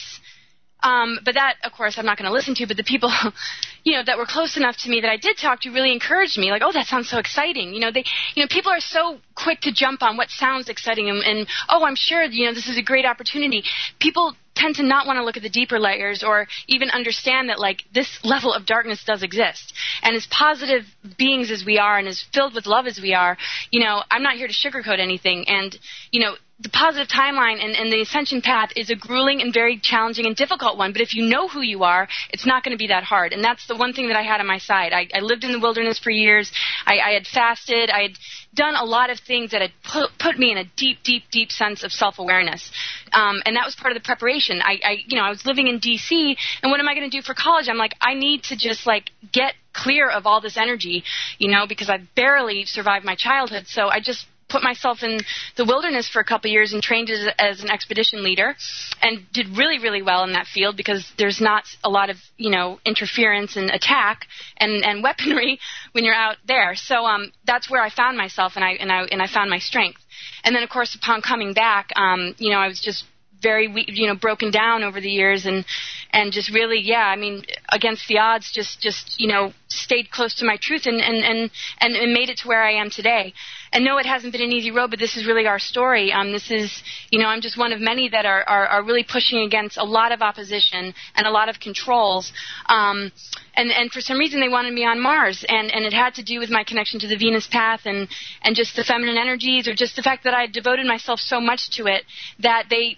But that, of course, I'm not going to listen to. But the people, that were close enough to me that I did talk to really encouraged me. Like, oh, that sounds so exciting. People are so quick to jump on what sounds exciting and I'm sure, this is a great opportunity. People tend to not want to look at the deeper layers or even understand that, like, this level of darkness does exist. And as positive beings as we are and as filled with love as we are, I'm not here to sugarcoat anything. And, the positive timeline and the ascension path is a grueling and very challenging and difficult one. But if you know who you are, it's not going to be that hard. And that's the one thing that I had on my side. I lived in the wilderness for years. I had fasted. I had done a lot of things that had put me in a deep, deep, deep sense of self-awareness. And that was part of the preparation. I was living in D.C., and what am I going to do for college? I'm like, I need to just, get clear of all this energy, because I barely survived my childhood. So I just put myself in the wilderness for a couple of years and trained as an expedition leader and did really, really well in that field because there's not a lot of, interference and attack and weaponry when you're out there. So that's where I found myself and I found my strength. And then, of course, upon coming back, I was just very weak, broken down over the years and just really, against the odds, just stayed close to my truth and made it to where I am today. And no, it hasn't been an easy road, but this is really our story. This is, I'm just one of many that are really pushing against a lot of opposition and a lot of controls. And for some reason they wanted me on Mars, and it had to do with my connection to the Venus path and just the feminine energies, or just the fact that I had devoted myself so much to it that they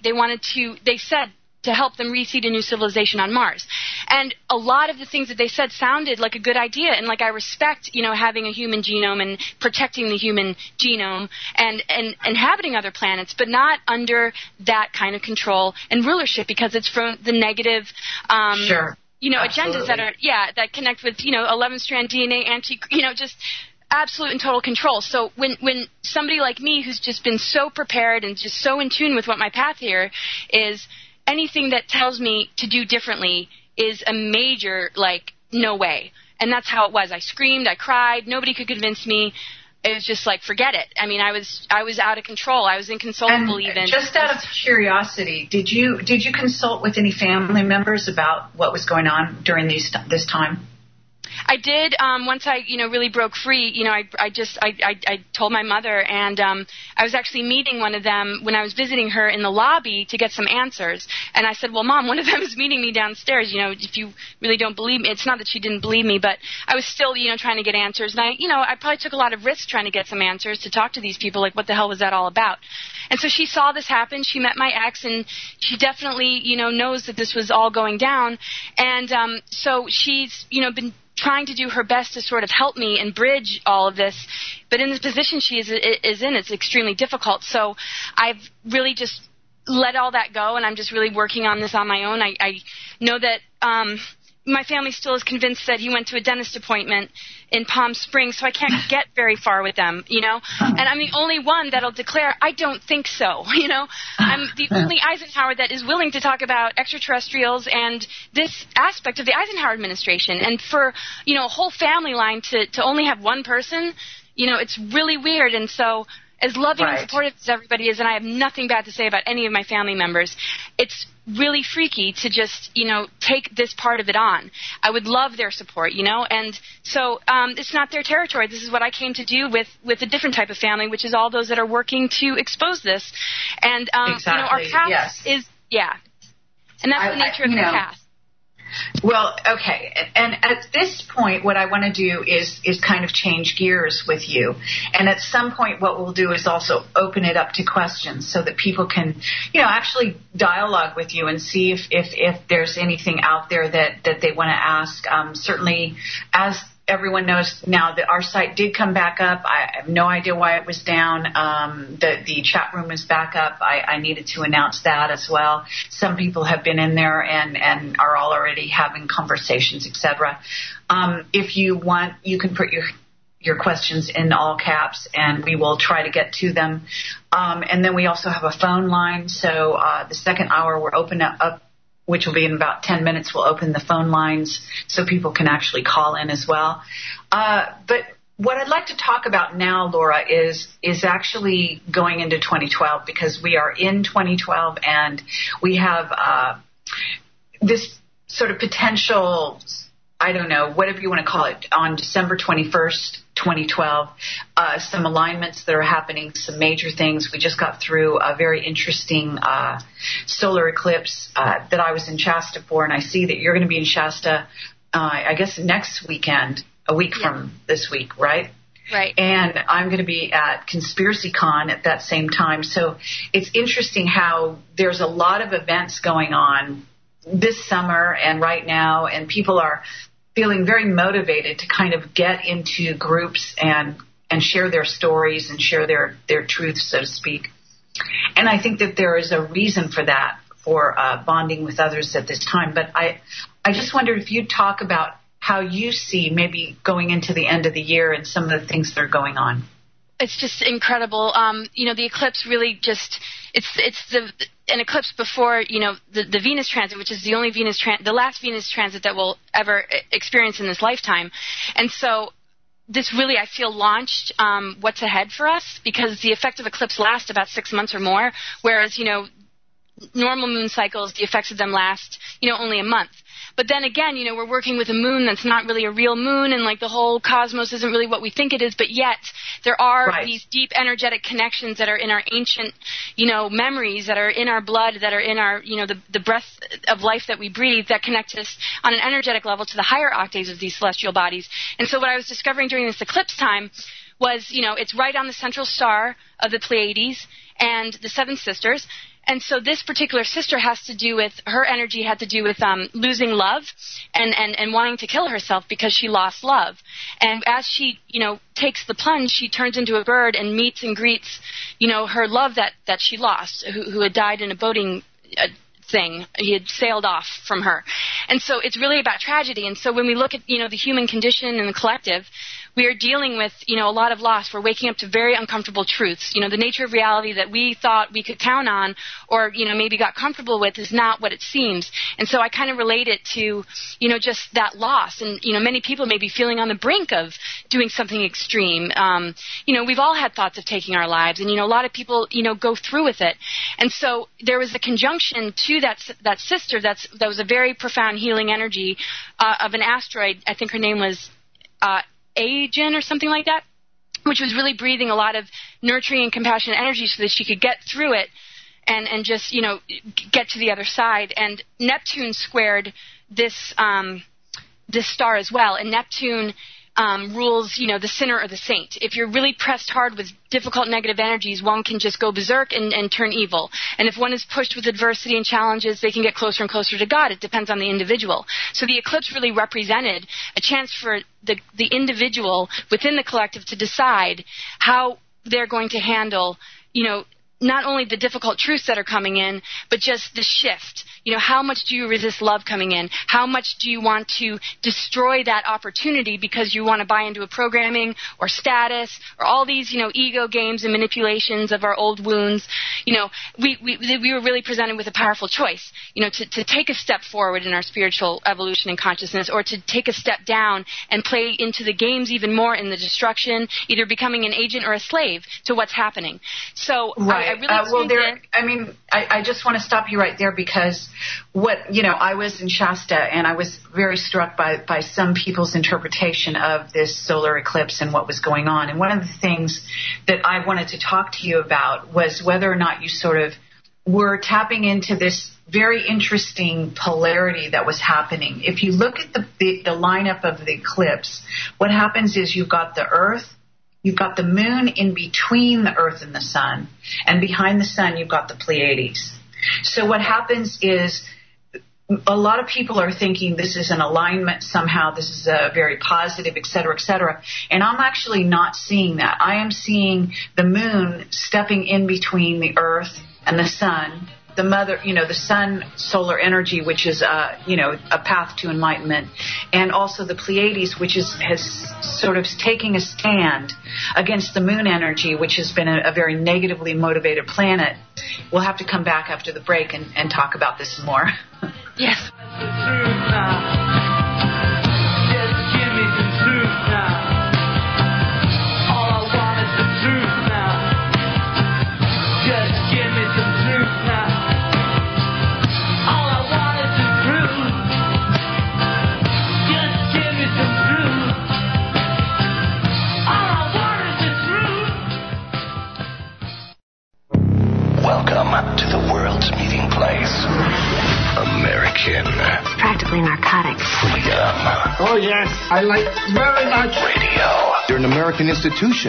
said to help them reseed a new civilization on Mars. And a lot of the things that they said sounded like a good idea, and I respect, having a human genome and protecting the human genome and inhabiting other planets, but not under that kind of control and rulership, because it's from the negative sure. Agendas that connect with, 11-strand DNA, just absolute and total control. So when somebody like me, who's just been so prepared and just so in tune with what my path here is, anything that tells me to do differently is a major, no way. And that's how it was. I screamed, I cried, nobody could convince me. It was just forget it. I mean, I was out of control. I was inconsolable even. Just out of curiosity, did you consult with any family members about what was going on during this time? I did. Once I, really broke free, I told my mother, and I was actually meeting one of them when I was visiting her in the lobby to get some answers. And I said, well, Mom, one of them is meeting me downstairs. If you really don't believe me, it's not that she didn't believe me, but I was still, trying to get answers. And I probably took a lot of risks trying to get some answers to talk to these people. What the hell was that all about? And so she saw this happen. She met my ex, and she definitely, knows that this was all going down. And so she's, been trying to do her best to sort of help me and bridge all of this. But in the position she is in, it's extremely difficult. So I've really just let all that go, and I'm just really working on this on my own. I know that my family still is convinced that he went to a dentist appointment in Palm Springs, so I can't get very far with them, And I'm the only one that'll declare, I don't think so, I'm the only Eisenhower that is willing to talk about extraterrestrials and this aspect of the Eisenhower administration. And for, a whole family line to only have one person, it's really weird. And so as loving and supportive as everybody is, and I have nothing bad to say about any of my family members, it's really freaky to just, take this part of it on. I would love their support, and so it's not their territory. This is what I came to do with a different type of family, which is all those that are working to expose this. And, exactly. Our path is, and that's the nature of the path. Well, okay. And at this point, what I want to do is kind of change gears with you. And at some point, what we'll do is also open it up to questions so that people can, actually dialogue with you and see if there's anything out there that they want to ask. Certainly, as everyone knows now, that our site did come back up. I have no idea why it was down. The chat room is back up. I needed to announce that as well. Some people have been in there and are already having conversations, etc. If you want, you can put your questions in all caps, and we will try to get to them. And then we also have a phone line. So the second hour, we're open up, which will be in about 10 minutes. We'll open the phone lines so people can actually call in as well. But what I'd like to talk about now, Laura, is actually going into 2012, because we are in 2012 and we have this sort of potential, I don't know, whatever you want to call it, on December 21st, 2012, some alignments that are happening, some major things. We just got through a very interesting solar eclipse that I was in Shasta for, and I see that you're going to be in Shasta, I guess, next weekend, a week from this week, right? Right. And I'm going to be at Conspiracy Con at that same time. So it's interesting how there's a lot of events going on this summer and right now, and people are feeling very motivated to kind of get into groups and share their stories and share their truths, so to speak. And I think that there is a reason for that, for bonding with others at this time. But I just wondered if you'd talk about how you see maybe going into the end of the year and some of the things that are going on. It's just incredible. The eclipse really just, it's an eclipse before, the Venus transit, which is the only the last Venus transit that we'll ever experience in this lifetime. And so this really, I feel, launched what's ahead for us, because the effective eclipse lasts about 6 months or more, whereas, normal moon cycles, the effects of them last, only a month. But then again, we're working with a moon that's not really a real moon, and like the whole cosmos isn't really what we think it is, but yet there are these deep energetic connections that are in our ancient, memories, that are in our blood, that are in our, the breath of life that we breathe, that connect us on an energetic level to the higher octaves of these celestial bodies. And so what I was discovering during this eclipse time was, it's right on the central star of the Pleiades and the Seven Sisters. And so this particular sister has to do with, her energy had to do with losing love and wanting to kill herself because she lost love. And as she, takes the plunge, she turns into a bird and meets and greets, her love that she lost, who had died in a boating thing. He had sailed off from her. And so it's really about tragedy. And so when we look at, the human condition and the collective, we are dealing with, a lot of loss. We're waking up to very uncomfortable truths. The nature of reality that we thought we could count on or, maybe got comfortable with is not what it seems. And so I kind of relate it to, just that loss. And, many people may be feeling on the brink of doing something extreme. We've all had thoughts of taking our lives, and, a lot of people, go through with it. And so there was a conjunction to that sister that was a very profound healing energy of an asteroid. I think her name was Aegon or something like that, which was really breathing a lot of nurturing and compassionate energy so that she could get through it and just, get to the other side. And Neptune squared this star as well. And Neptune rules, the sinner or the saint. If you're really pressed hard with difficult negative energies, one can just go berserk and turn evil. And if one is pushed with adversity and challenges, they can get closer and closer to God. It depends on the individual. So the eclipse really represented a chance for the individual within the collective to decide how they're going to handle, not only the difficult truths that are coming in, but just the shift. How much do you resist love coming in? How much do you want to destroy that opportunity because you want to buy into a programming or status or all these, ego games and manipulations of our old wounds? We were really presented with a powerful choice, to take a step forward in our spiritual evolution and consciousness, or to take a step down and play into the games even more in the destruction, either becoming an agent or a slave to what's happening. So right. I really I just want to stop you right there, because I was in Shasta and I was very struck by some people's interpretation of this solar eclipse and what was going on. And one of the things that I wanted to talk to you about was whether or not you sort of we're tapping into this very interesting polarity that was happening. If you look at the lineup of the eclipse, what happens is you've got the Earth, you've got the moon in between the Earth and the sun, and behind the sun you've got the Pleiades. So what happens is a lot of people are thinking this is an alignment somehow, this is a very positive, et cetera, and I'm actually not seeing that. I am seeing the moon stepping in between the Earth and the sun, the mother, the sun solar energy, which is, a path to enlightenment, and also the Pleiades, which has sort of taking a stand against the moon energy, which has been a very negatively motivated planet. We'll have to come back after the break and talk about this more. Yes. Welcome to the world's meeting place. American. It's practically narcotics. Freedom. Oh, yes. I like very much. Radio. You're an American institution.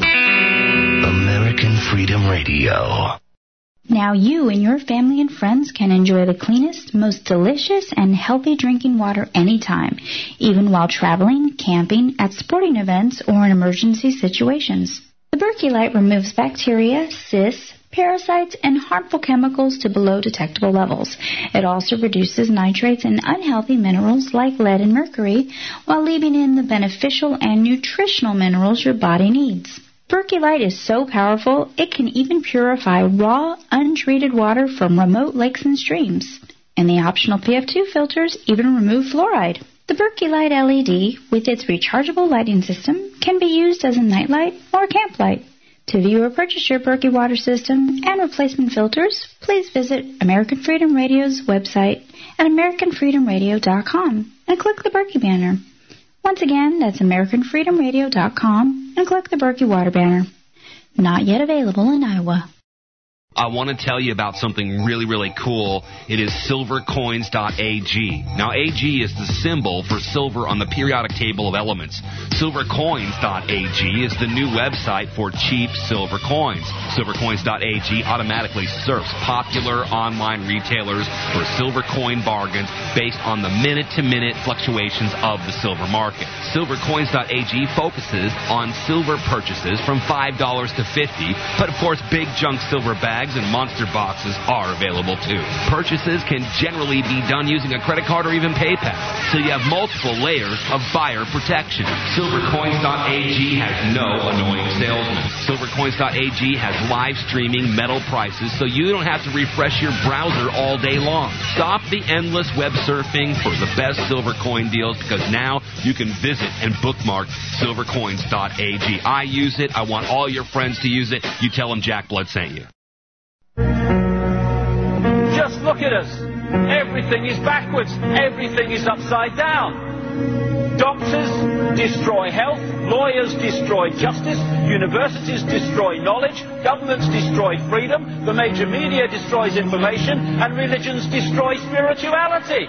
American Freedom Radio. Now you and your family and friends can enjoy the cleanest, most delicious, and healthy drinking water anytime, even while traveling, camping, at sporting events, or in emergency situations. The Berkey Light removes bacteria, cysts, parasites, and harmful chemicals to below detectable levels. It also reduces nitrates and unhealthy minerals like lead and mercury, while leaving in the beneficial and nutritional minerals your body needs. Berkey Light is so powerful, it can even purify raw, untreated water from remote lakes and streams. And the optional PF2 filters even remove fluoride. The Berkey Light LED, with its rechargeable lighting system, can be used as a nightlight or camp light. To view or purchase your Berkey water system and replacement filters, please visit American Freedom Radio's website at AmericanFreedomRadio.com and click the Berkey banner. Once again, that's AmericanFreedomRadio.com and click the Berkey water banner. Not yet available in Iowa. I want to tell you about something really, really cool. It is silvercoins.ag. Now, AG is the symbol for silver on the periodic table of elements. Silvercoins.ag is the new website for cheap silver coins. Silvercoins.ag automatically surfs popular online retailers for silver coin bargains based on the minute-to-minute fluctuations of the silver market. Silvercoins.ag focuses on silver purchases from $5 to $50, but of course, big junk silver bags and monster boxes are available too. Purchases can generally be done using a credit card or even PayPal, so you have multiple layers of buyer protection. Silvercoins.ag has no annoying salesmen. Silvercoins.ag has live streaming metal prices, so you don't have to refresh your browser all day long. Stop the endless web surfing for the best silver coin deals, because now you can visit and bookmark silvercoins.ag. I use it. I want all your friends to use it. You tell them Jack Blood sent you. Just look at us. Everything is backwards. Everything is upside down. Doctors destroy health. Lawyers destroy justice. Universities destroy knowledge. Governments destroy freedom. The major media destroys information. And religions destroy spirituality.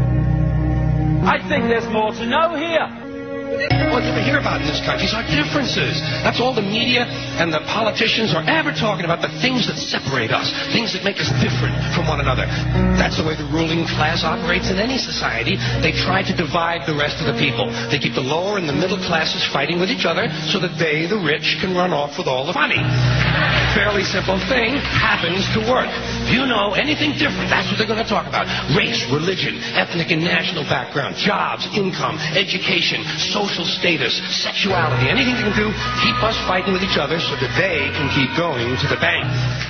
I think there's more to know here. What you hear about in this country is our differences. That's all the media and the politicians are ever talking about, the things that separate us, things that make us different from one another. That's the way the ruling class operates in any society. They try to divide the rest of the people. They keep the lower and the middle classes fighting with each other so that they, the rich, can run off with all the money. Fairly simple thing happens to work. If you know anything different, that's what they're going to talk about. Race, religion, ethnic and national background, jobs, income, education, social status, sexuality, anything they can do, keep us fighting with each other so that they can keep going to the bank.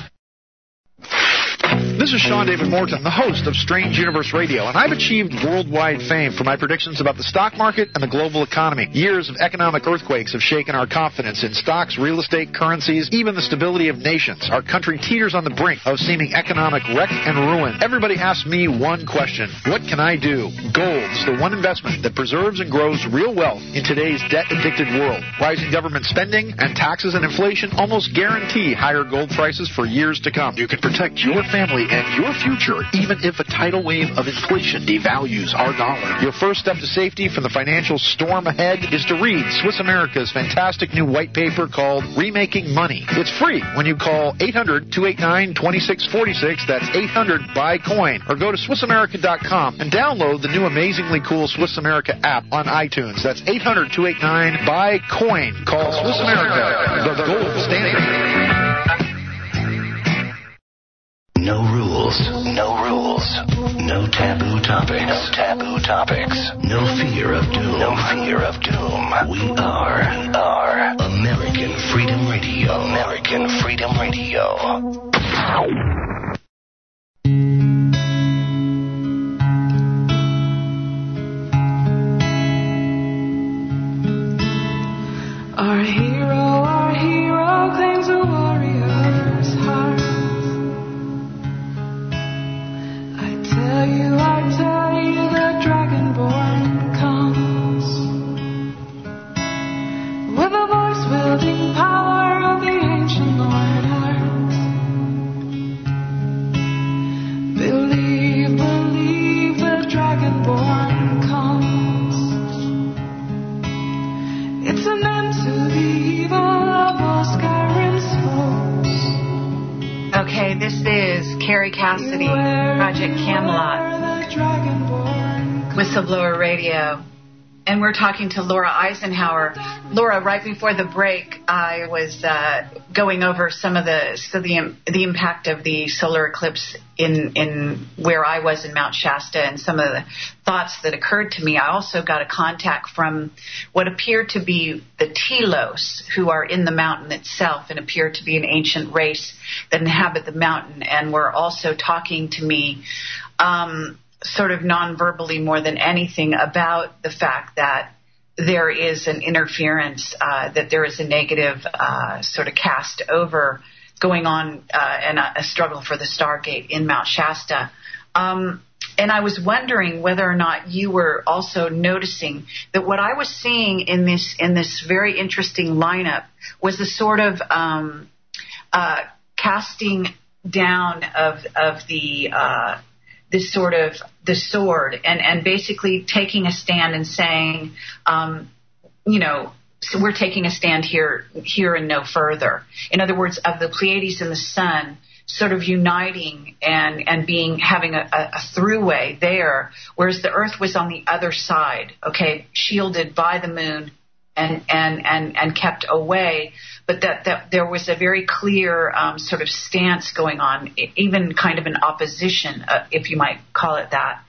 This is Sean David Morton, the host of Strange Universe Radio, and I've achieved worldwide fame for my predictions about the stock market and the global economy. Years of economic earthquakes have shaken our confidence in stocks, real estate, currencies, even the stability of nations. Our country teeters on the brink of seeming economic wreck and ruin. Everybody asks me one question: what can I do? Gold is the one investment that preserves and grows real wealth in today's debt-addicted world. Rising government spending and taxes and inflation almost guarantee higher gold prices for years to come. You can protect your family and your future, even if a tidal wave of inflation devalues our dollar. Your first step to safety from the financial storm ahead is to read Swiss America's fantastic new white paper called Remaking Money. It's free when you call 800-289-2646. That's 800-BUY-COIN. Or go to SwissAmerica.com and download the new amazingly cool Swiss America app on iTunes. That's 800-289-BUY-COIN. Call Swiss America, the gold standard. No rules. No rules. No taboo topics. No taboo topics. No fear of doom. No fear of doom. We are American Freedom Radio. American Freedom Radio. Our hero claims a warrior's heart. I tell you, the Dragonborn comes with the voice-wielding power of the ancient Lord Earth. Believe, the Dragonborn comes. It's an end to the evil of all Skyrim's foes. Okay, this is Carrie Cassidy, Project Camelot, Whistleblower Radio, and we're talking to Laura Eisenhower. Laura, right before the break, I was going over some of the impact of the solar eclipse in where I was in Mount Shasta and some of the thoughts that occurred to me. I also got a contact from what appeared to be the Telos, who are in the mountain itself and appear to be an ancient race that inhabit the mountain, and were also talking to me sort of non-verbally more than anything about the fact that there is an interference, that there is a negative sort of cast over going on and a struggle for the Stargate in Mount Shasta. And I was wondering whether or not you were also noticing that what I was seeing in this very interesting lineup was a sort of casting down of this sort of the sword and basically taking a stand and saying, so we're taking a stand here and no further. In other words, of the Pleiades and the Sun sort of uniting and having a throughway there, whereas the Earth was on the other side, okay, shielded by the moon and kept away, but that there was a very clear sort of stance going on, even kind of an opposition, if you might call it that,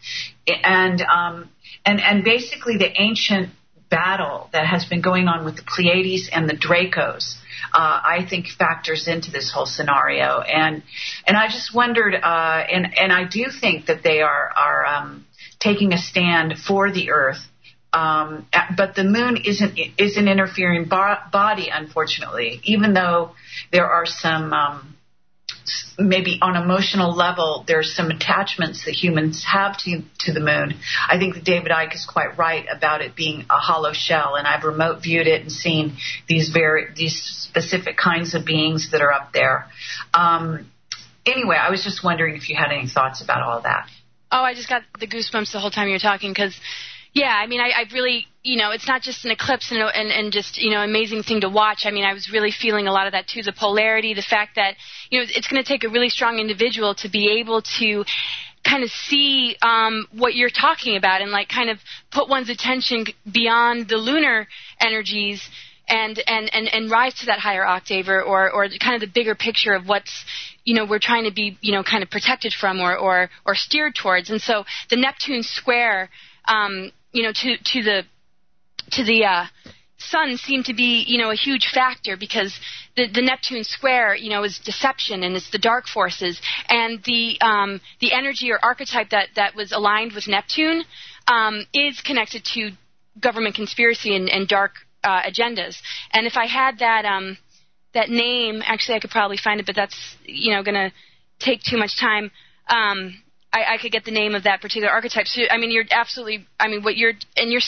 and basically the ancient battle that has been going on with the Pleiades and the Dracos, I think factors into this whole scenario, and I just wondered, and I do think that they are taking a stand for the Earth. But the moon is an interfering body, unfortunately, even though there are some, maybe on emotional level, there's some attachments that humans have to the moon. I think that David Icke is quite right about it being a hollow shell, and I've remote viewed it and seen these specific kinds of beings that are up there. Anyway, I was just wondering if you had any thoughts about all that. Oh, I just got the goosebumps the whole time you were talking because, yeah, I mean, I really, it's not just an eclipse and just, amazing thing to watch. I mean, I was really feeling a lot of that too, the polarity, the fact that, it's going to take a really strong individual to be able to kind of see what you're talking about and like kind of put one's attention beyond the lunar energies and rise to that higher octave or kind of the bigger picture of what's, we're trying to be, kind of protected from or steered towards. And so the Neptune square, to the sun seemed to be, a huge factor because the Neptune square, is deception and it's the dark forces, and the energy or archetype that was aligned with Neptune is connected to government conspiracy and dark agendas. And if I had that name, actually I could probably find it, but that's going to take too much time. I could get the name of that particular archetype. So, I mean, you're absolutely, what your psychic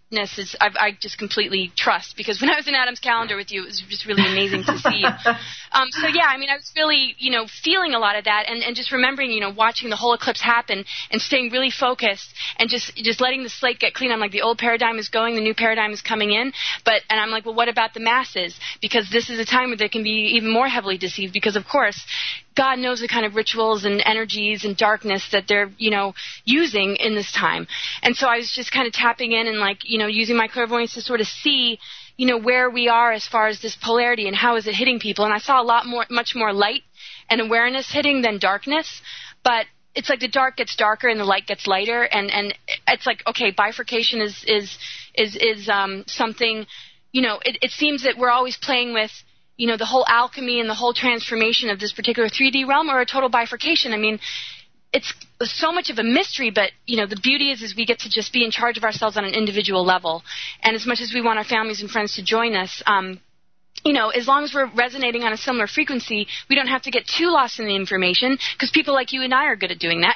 is I just completely trust, because when I was in Adam's calendar with you, it was just really amazing to see you. So yeah, I mean, I was really, feeling a lot of that, and just remembering, watching the whole eclipse happen and staying really focused and just letting the slate get clean. I'm like, the old paradigm is going, the new paradigm is coming in, and I'm like, well, what about the masses? Because this is a time where they can be even more heavily deceived, because of course, God knows the kind of rituals and energies and darkness that they're, using in this time. And so I was just kind of tapping in and using my clairvoyance to sort of see, where we are as far as this polarity and how is it hitting people. And I saw much more light and awareness hitting than darkness. But it's like the dark gets darker and the light gets lighter. And it's like, okay, bifurcation is something, it seems that we're always playing with, the whole alchemy and the whole transformation of this particular 3D realm, or a total bifurcation. I mean, it's so much of a mystery, but, the beauty is we get to just be in charge of ourselves on an individual level. And as much as we want our families and friends to join us, as long as we're resonating on a similar frequency, we don't have to get too lost in the information, because people like you and I are good at doing that,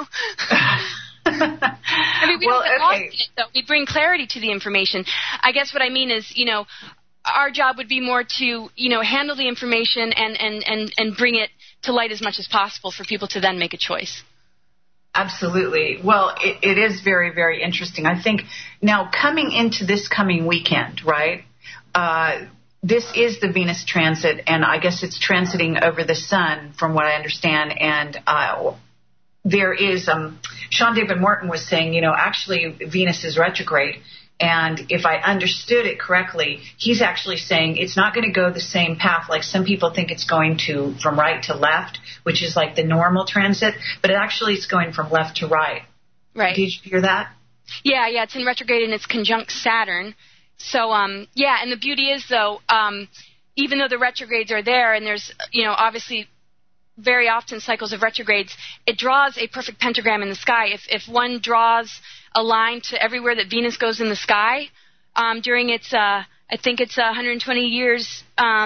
I mean, we don't get lost in it, though. We bring clarity to the information. I guess what I mean is, our job would be more to, handle the information and bring it to light as much as possible for people to then make a choice. Absolutely. Well, it is very, very interesting. I think now coming into this coming weekend, right, this is the Venus transit, and I guess it's transiting over the sun from what I understand, and there is, Sean David Morton was saying, actually Venus is retrograde. And if I understood it correctly, he's actually saying it's not going to go the same path like some people think it's going to, from right to left, which is like the normal transit, but it actually is going from left to right. Right. Did you hear that? Yeah, it's in retrograde and it's conjunct Saturn. So, and the beauty is, though, even though the retrogrades are there and there's, obviously very often cycles of retrogrades, it draws a perfect pentagram in the sky. If one draws a line to everywhere that Venus goes in the sky during its, I think it's 120 years.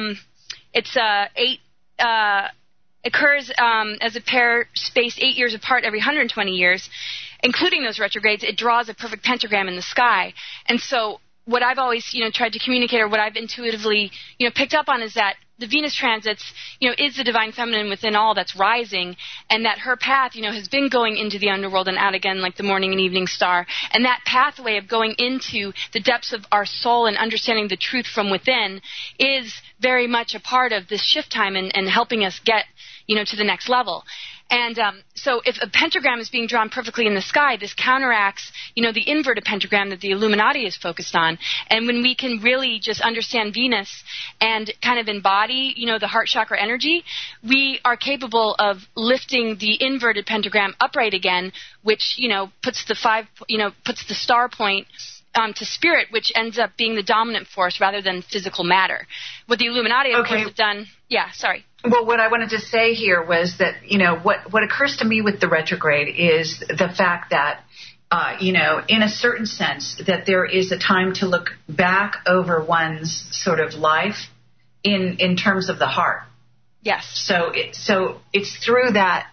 Occurs as a pair spaced 8 years apart every 120 years, including those retrogrades. It draws a perfect pentagram in the sky, and so what I've always, tried to communicate, or what I've intuitively, picked up on, is that the Venus transits, is the divine feminine within all that's rising, and that her path, has been going into the underworld and out again like the morning and evening star. And that pathway of going into the depths of our soul and understanding the truth from within is very much a part of this shift time and helping us get, to the next level. And so if a pentagram is being drawn perfectly in the sky, this counteracts, the inverted pentagram that the Illuminati is focused on. And when we can really just understand Venus and kind of embody, the heart chakra energy, we are capable of lifting the inverted pentagram upright again, which, puts the star point to spirit, which ends up being the dominant force rather than physical matter. What the Illuminati, of course, have done... Yeah, sorry. Well, what I wanted to say here was that, what occurs to me with the retrograde is the fact that, in a certain sense, that there is a time to look back over one's sort of life in terms of the heart. Yes. So it's through that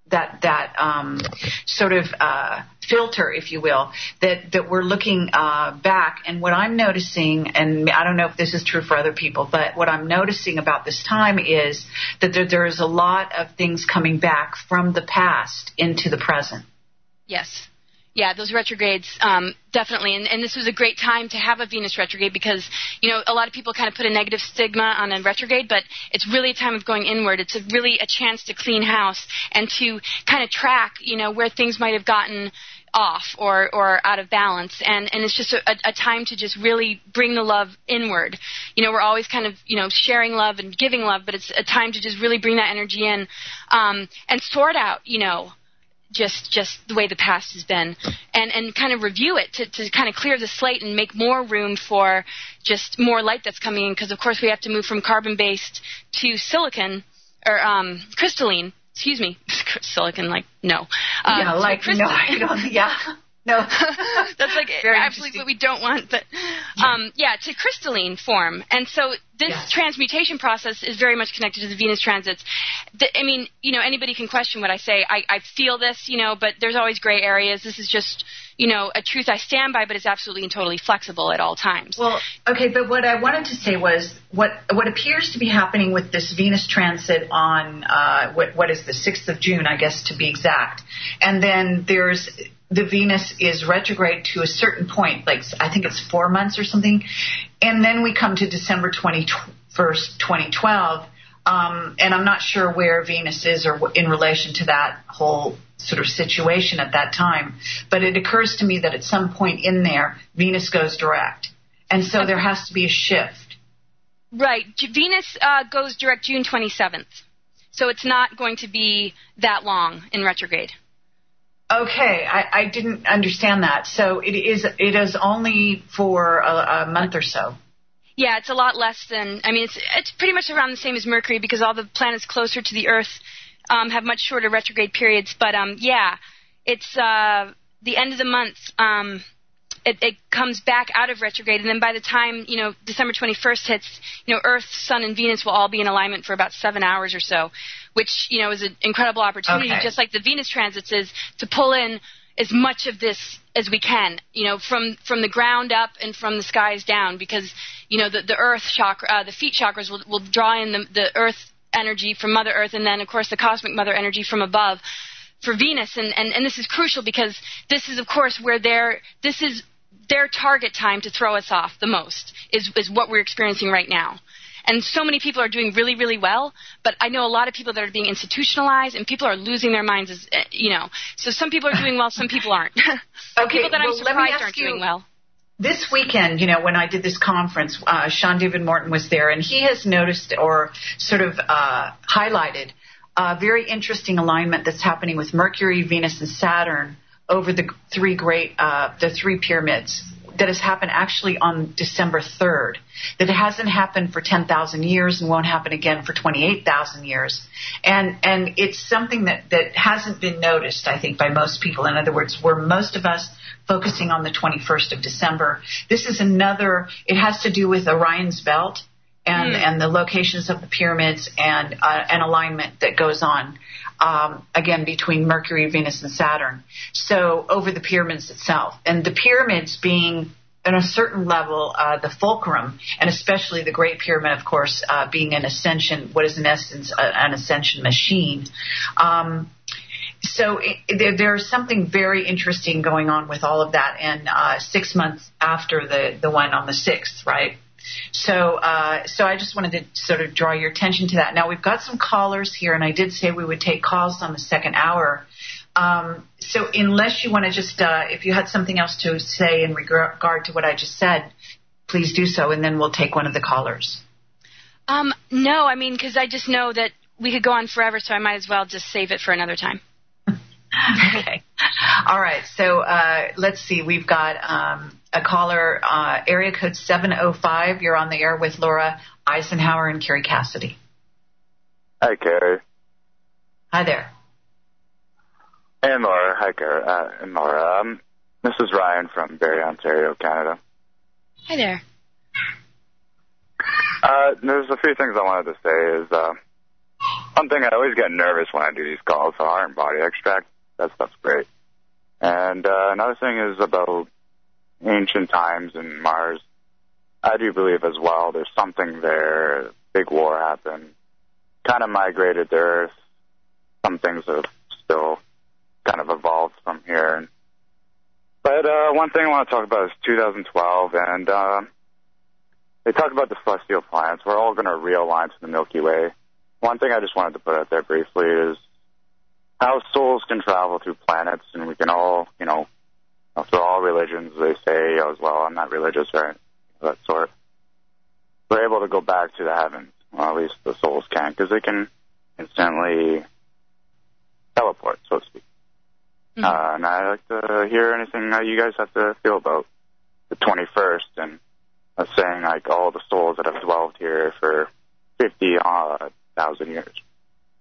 sort of filter, if you will, that we're looking back. And what I'm noticing, and I don't know if this is true for other people, but what I'm noticing about this time is that there is a lot of things coming back from the past into the present. Yes. Yeah, those retrogrades, definitely. And this was a great time to have a Venus retrograde because, a lot of people kind of put a negative stigma on a retrograde, but it's really a time of going inward. It's really a chance to clean house and to kind of track, where things might have gotten off or out of balance. And it's just a time to just really bring the love inward. We're always kind of, sharing love and giving love, but it's a time to just really bring that energy in and sort out, just the way the past has been, and kind of review it to kind of clear the slate and make more room for just more light that's coming in, because of course we have to move from carbon-based to silicon, or crystalline, silicon, no. No, I don't, yeah. No. That's like absolutely what we don't want, but to crystalline form. And so this transmutation process is very much connected to the Venus transits. Anybody can question what I say. I feel this, but there's always gray areas. This is just, a truth I stand by, but it's absolutely and totally flexible at all times. Well, okay, but what I wanted to say was what appears to be happening with this Venus transit on, what is the 6th of June, I guess, to be exact. And then there's the Venus is retrograde to a certain point, like I think it's 4 months or something. And then we come to December 21st, 2012. And I'm not sure where Venus is or in relation to that whole sort of situation at that time. But it occurs to me that at some point in there, Venus goes direct. And so there has to be a shift. Right. Venus goes direct June 27th. So it's not going to be that long in retrograde. Okay, I didn't understand that. So it is only for a month or so. Yeah, it's a lot less than, it's pretty much around the same as Mercury because all the planets closer to the Earth have much shorter retrograde periods. But, it's the end of the month. It comes back out of retrograde. And then by the time, December 21st hits, Earth, Sun, and Venus will all be in alignment for about 7 hours or so, which, is an incredible opportunity, just like the Venus transits is, to pull in as much of this as we can, from the ground up and from the skies down, because, the Earth chakra, the feet chakras will draw in the Earth energy from Mother Earth, and then, of course, the cosmic Mother energy from above for Venus. And this is crucial because this is, of course, where this is their target time to throw us off the most, is what we're experiencing right now. And so many people are doing really, really well, but I know a lot of people that are being institutionalized, and people are losing their minds, So some people are doing well, some people aren't. People that I'm surprised aren't doing well. This weekend, when I did this conference, Sean David Morton was there, and he has noticed or sort of highlighted a very interesting alignment that's happening with Mercury, Venus, and Saturn over the three pyramids. That has happened actually on December 3rd, that it hasn't happened for 10,000 years and won't happen again for 28,000 years. And it's something that hasn't been noticed, I think, by most people. In other words, where most of us focusing on the 21st of December, this is it has to do with Orion's belt and the locations of the pyramids and an alignment that goes on. Again, between Mercury, Venus, and Saturn. So over the pyramids itself. And the pyramids being, on a certain level, the fulcrum, and especially the Great Pyramid, of course, being an ascension, what is in essence an ascension machine. So there's something very interesting going on with all of that. And 6 months after the one on the 6th, right? So I just wanted to sort of draw your attention to that. Now, we've got some callers here, and I did say we would take calls on the second hour. So unless you want to just, if you had something else to say in regard to what I just said, please do so, and then we'll take one of the callers. No, because I just know that we could go on forever, so I might as well just save it for another time. Okay. All right. So let's see. We've got a caller, area code 705. You're on the air with Laura Eisenhower and Carrie Cassidy. Hi, Carrie. Hi there. Hey, Laura. Hi, Carrie. And Laura. This is Ryan from Barrie, Ontario, Canada. Hi there. There's a few things I wanted to say. Is one thing, I always get nervous when I do these calls. So heart and body extract, that stuff's great. And another thing is about ancient times and Mars. I do believe as well there's something there. Big war happened. Kind of migrated to Earth. Some things have still kind of evolved from here. But one thing I want to talk about is 2012, and they talk about the celestial planets. We're all going to realign to the Milky Way. One thing I just wanted to put out there briefly is how souls can travel through planets, and we can all, through all religions, they say, as well, I'm not religious or that sort, we're able to go back to the heavens. Well, at least the souls can, because they can instantly teleport, so to speak. Mm-hmm. And I'd like to hear anything that you guys have to feel about the 21st, and saying, like, all the souls that have dwelled here for 50,000 years.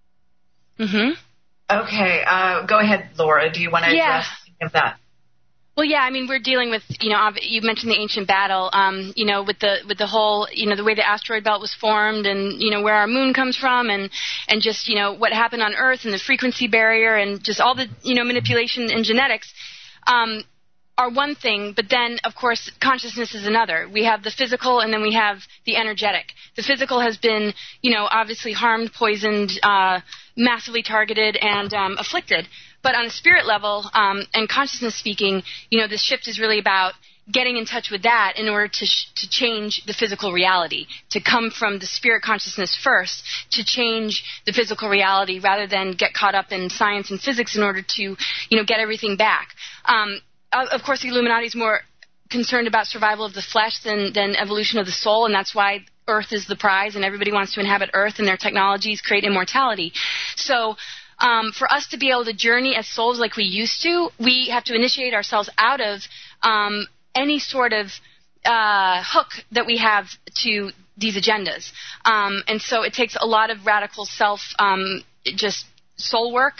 Mm-hmm. Okay. Go ahead, Laura. Do you want to address any of that? Well, yeah, I mean, we're dealing with, you mentioned the ancient battle, with the whole, the way the asteroid belt was formed and, where our moon comes from and just, what happened on Earth and the frequency barrier and just all the, manipulation in genetics, are one thing, but then, of course, consciousness is another. We have the physical and then we have the energetic. The physical has been, obviously harmed, poisoned, massively targeted, and afflicted. But on a spirit level and consciousness speaking, this shift is really about getting in touch with that in order to change the physical reality, to come from the spirit consciousness first, to change the physical reality rather than get caught up in science and physics in order to, get everything back. Of course, the Illuminati is more concerned about survival of the flesh than evolution of the soul, and that's why Earth is the prize, and everybody wants to inhabit Earth, and their technologies create immortality. So for us to be able to journey as souls like we used to, we have to initiate ourselves out of any sort of hook that we have to these agendas. And so it takes a lot of radical just soul work,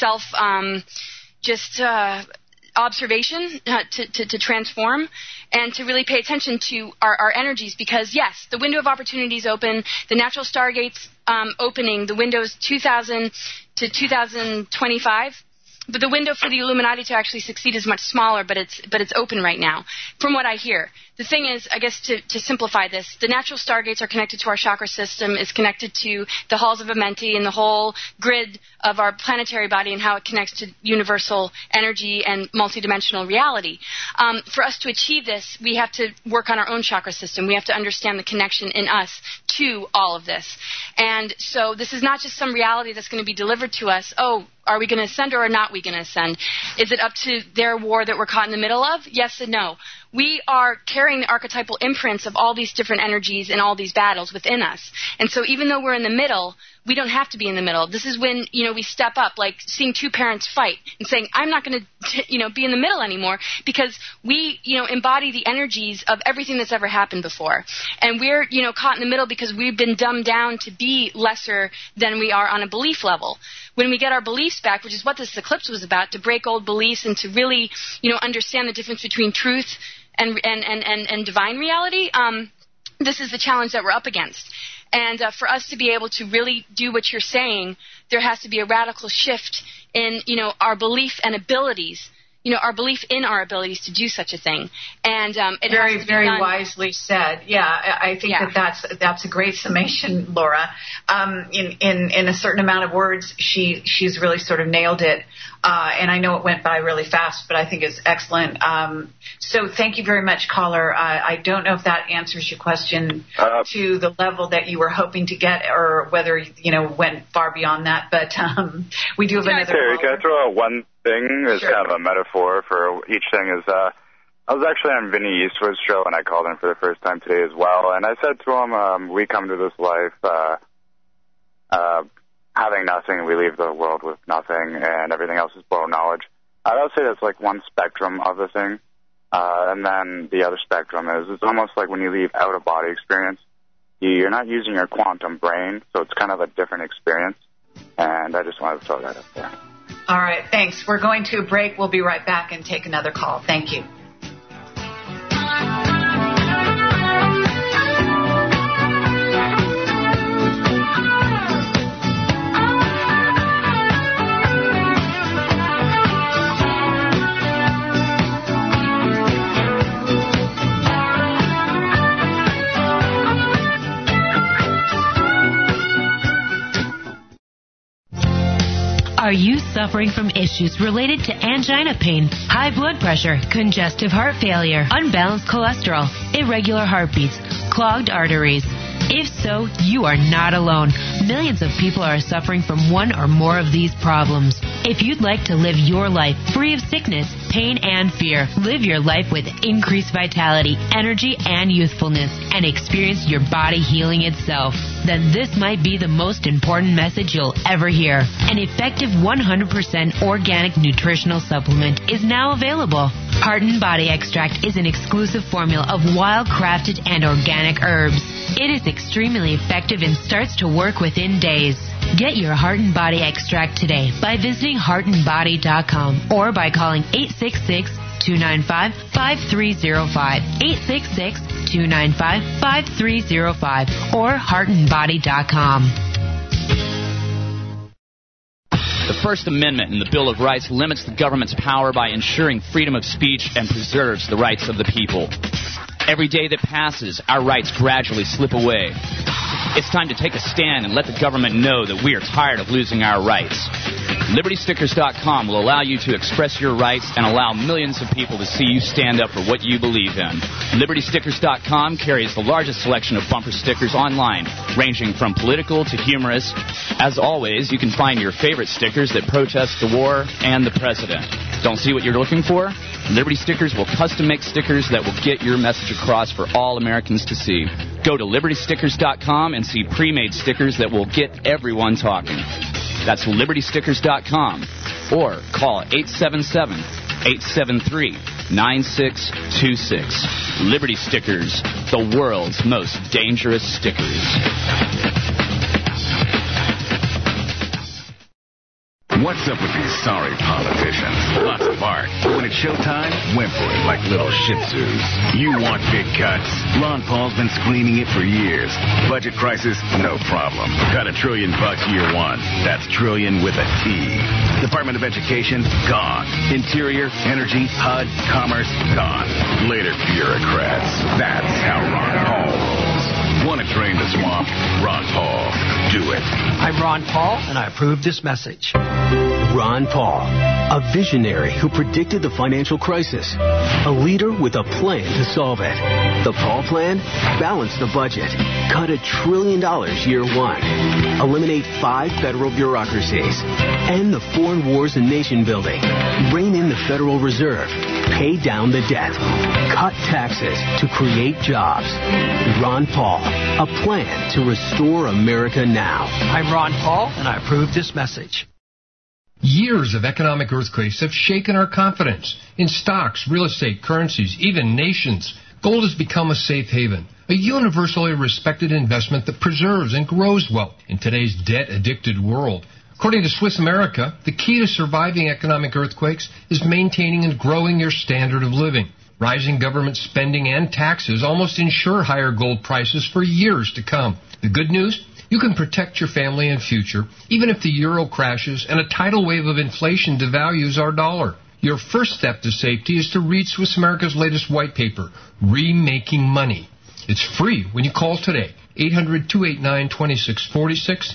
observation to transform and to really pay attention to our energies because, yes, the window of opportunity is open. The natural stargate's opening. The window is 2000 to 2025. But the window for the Illuminati to actually succeed is much smaller, but it's open right now, from what I hear. The thing is, I guess to simplify this, the natural stargates are connected to our chakra system, is connected to the halls of Amenti and the whole grid of our planetary body and how it connects to universal energy and multidimensional reality. For us to achieve this, we have to work on our own chakra system. We have to understand the connection in us to all of this. And so this is not just some reality that's going to be delivered to us, are we going to ascend or are not we going to ascend? Is it up to their war that we're caught in the middle of? Yes and no. We are carrying the archetypal imprints of all these different energies and all these battles within us. And so even though we're in the middle, we don't have to be in the middle. This is when, we step up, like seeing two parents fight and saying, I'm not going to, be in the middle anymore because we, embody the energies of everything that's ever happened before. And we're, caught in the middle because we've been dumbed down to be lesser than we are on a belief level. When we get our beliefs back, which is what this eclipse was about, to break old beliefs and to really, understand the difference between truth and divine reality, this is the challenge that we're up against. And for us to be able to really do what you're saying, there has to be a radical shift in, our belief and abilities, our belief in our abilities to do such a thing. And it very, very wisely said. Yeah, I think that's a great summation, Laura. In a certain amount of words, she's really sort of nailed it. And I know it went by really fast, but I think it's excellent. So thank you very much, caller. I don't know if that answers your question to the level that you were hoping to get or whether, went far beyond that. But we do have another caller. Can I throw out one thing as kind of a metaphor for each thing? Is I was actually on Vinny Eastwood's show, and I called in for the first time today as well. And I said to him, we come to this life having nothing, we leave the world with nothing, and everything else is borrowed knowledge. I would say that's like one spectrum of the thing. And then the other spectrum is it's almost like when you leave out-of-body experience, you're not using your quantum brain, so it's kind of a different experience. And I just wanted to throw that up there. All right, thanks. We're going to a break. We'll be right back and take another call. Thank you. Are you suffering from issues related to angina pain, high blood pressure, congestive heart failure, unbalanced cholesterol, irregular heartbeats, clogged arteries? If so, you are not alone. Millions of people are suffering from one or more of these problems. If you'd like to live your life free of sickness, pain, and fear, live your life with increased vitality, energy, and youthfulness, and experience your body healing itself, then this might be the most important message you'll ever hear. An effective 100% organic nutritional supplement is now available. Heart and Body Extract is an exclusive formula of wild-crafted and organic herbs. It is extremely effective and starts to work within days. Get your Heart and Body Extract today by visiting heartandbody.com or by calling 866 866-295-5305, 866-295-5305, or heartandbody.com. The First Amendment in the Bill of Rights limits the government's power by ensuring freedom of speech and preserves the rights of the people. Every day that passes, our rights gradually slip away. It's time to take a stand and let the government know that we are tired of losing our rights. LibertyStickers.com will allow you to express your rights and allow millions of people to see you stand up for what you believe in. LibertyStickers.com carries the largest selection of bumper stickers online, ranging from political to humorous. As always, you can find your favorite stickers that protest the war and the president. Don't see what you're looking for? Liberty Stickers will custom make stickers that will get your message across for all Americans to see. Go to LibertyStickers.com and see pre-made stickers that will get everyone talking. That's LibertyStickers.com, or call 877-873-9626. Liberty Stickers, the world's most dangerous stickers. What's up with these sorry politicians? Lots of art. When it's showtime, whimpering like little shih tzus. You want big cuts? Ron Paul's been screaming it for years. Budget crisis? No problem. Got $1 trillion year one. That's trillion with a T. Department of Education? Gone. Interior, Energy, HUD, Commerce? Gone. Later, bureaucrats. That's how Ron Paul rolls. Want to drain the swamp? Ron Paul. Do it. I'm Ron Paul, and I approve this message. Ron Paul, a visionary who predicted the financial crisis, a leader with a plan to solve it. The Paul plan? Balance the budget. Cut $1 trillion year one. Eliminate 5 federal bureaucracies. End the foreign wars and nation building. Rein in the Federal Reserve. Pay down the debt. Cut taxes to create jobs. Ron Paul, a plan to restore America now. I'm Ron Paul, and I approve this message. Years of economic earthquakes have shaken our confidence in stocks, real estate, currencies, even nations. Gold has become a safe haven, a universally respected investment that preserves and grows wealth in today's debt-addicted world. According to Swiss America, the key to surviving economic earthquakes is maintaining and growing your standard of living. Rising government spending and taxes almost ensure higher gold prices for years to come. The good news? You can protect your family and future, even if the euro crashes and a tidal wave of inflation devalues our dollar. Your first step to safety is to read Swiss America's latest white paper, Remaking Money. It's free when you call today, 800-289-2646,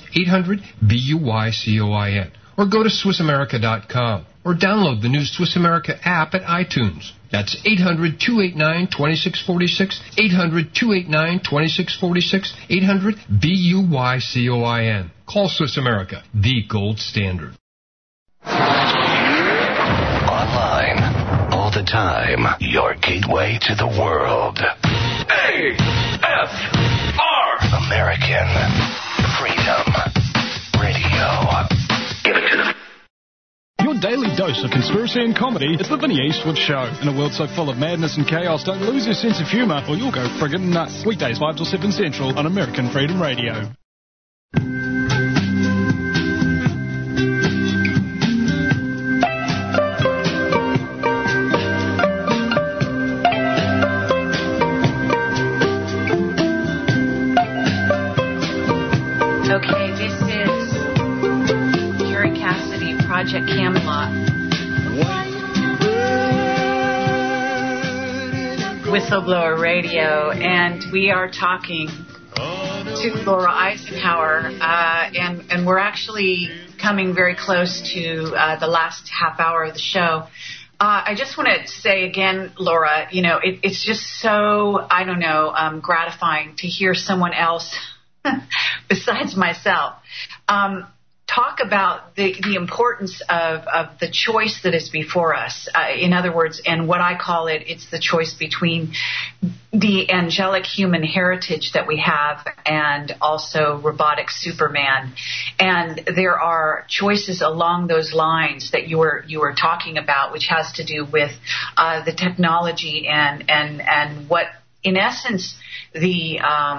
800-BUYCOIN, or go to SwissAmerica.com, or download the new Swiss America app at iTunes. That's 800-289-2646, 800-289-2646, 800-BUYCOIN. Call Swiss America, the gold standard. Online, all the time, your gateway to the world. AFR! American Freedom Radio. Give it to them. Your daily dose of conspiracy and comedy. It's the Vinny Eastwood Show. In a world so full of madness and chaos, don't lose your sense of humour or you'll go friggin' nuts. Weekdays 5 till 7 Central on American Freedom Radio. Okay, this is Jerry Cassidy, Project Camelot. Whistleblower Radio, and we are talking to Laura Eisenhower, and we're actually coming very close to the last half hour of the show. I just want to say again, Laura, you know, it's just so, I don't know, gratifying to hear someone else besides myself talk about the importance of the choice that is before us. In other words, and what I call it's the choice between the angelic human heritage that we have and also robotic Superman. And there are choices along those lines that you were talking about, which has to do with the technology and what, in essence, the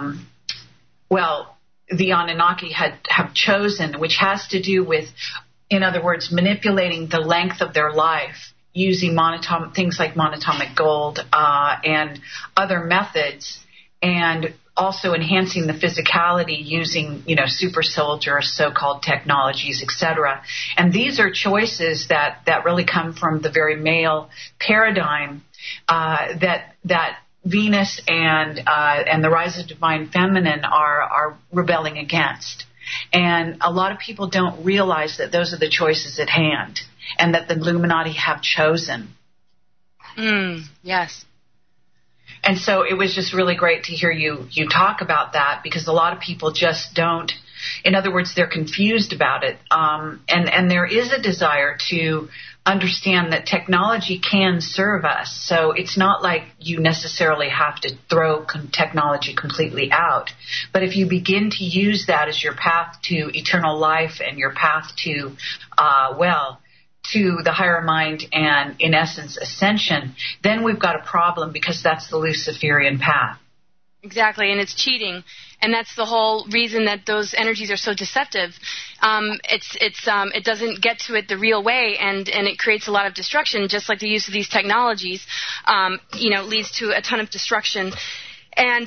Anunnaki have chosen, which has to do with, in other words, manipulating the length of their life using things like monatomic gold and other methods, and also enhancing the physicality using, super soldier, so-called technologies, etc. And these are choices that really come from the very male paradigm that Venus and the rise of divine feminine are rebelling against. And a lot of people don't realize that those are the choices at hand and that the Illuminati have chosen. Yes. And so it was just really great to hear you talk about that, because a lot of people just don't. In other words, they're confused about it. And there is a desire to understand that technology can serve us. So it's not like you necessarily have to throw technology completely out. But if you begin to use that as your path to eternal life and your path to, to the higher mind and, in essence, ascension, then we've got a problem, because that's the Luciferian path. Exactly, and it's cheating, and that's the whole reason that those energies are so deceptive. It doesn't get to it the real way, and it creates a lot of destruction, just like the use of these technologies, leads to a ton of destruction. And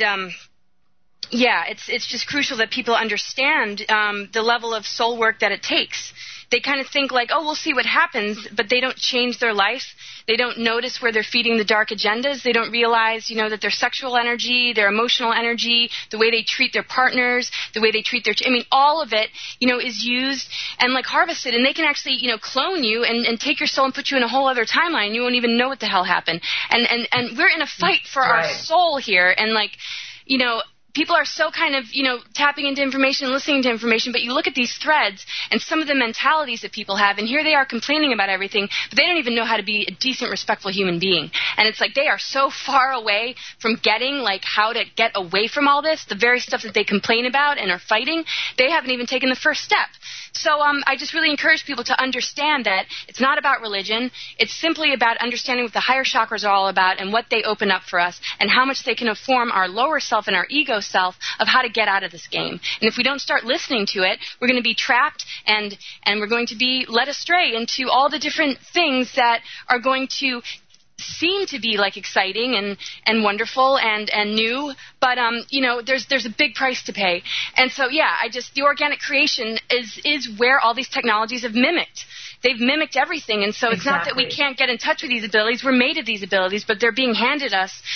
it's just crucial that people understand the level of soul work that it takes. They kind of think like, we'll see what happens, but they don't change their life. They don't notice where they're feeding the dark agendas. They don't realize, that their sexual energy, their emotional energy, the way they treat their partners, the way they treat all of it, is used and like harvested. And they can actually, clone you and take your soul and put you in a whole other timeline. You won't even know what the hell happened. And we're in a fight for our soul here. And people are so kind of, tapping into information, listening to information, but you look at these threads and some of the mentalities that people have, and here they are complaining about everything, but they don't even know how to be a decent, respectful human being. And it's like they are so far away from getting, how to get away from all this, the very stuff that they complain about and are fighting, they haven't even taken the first step. So I just really encourage people to understand that it's not about religion. It's simply about understanding what the higher chakras are all about and what they open up for us and how much they can inform our lower self and our ego self of how to get out of this game. And if we don't start listening to it, we're going to be trapped and we're going to be led astray into all the different things that are going to seem to be exciting and wonderful and new, but there's a big price to pay. And so the organic creation is where all these technologies have mimicked. They've mimicked everything, and so it's not that we can't get in touch with these abilities. We're made of these abilities, but they're being handed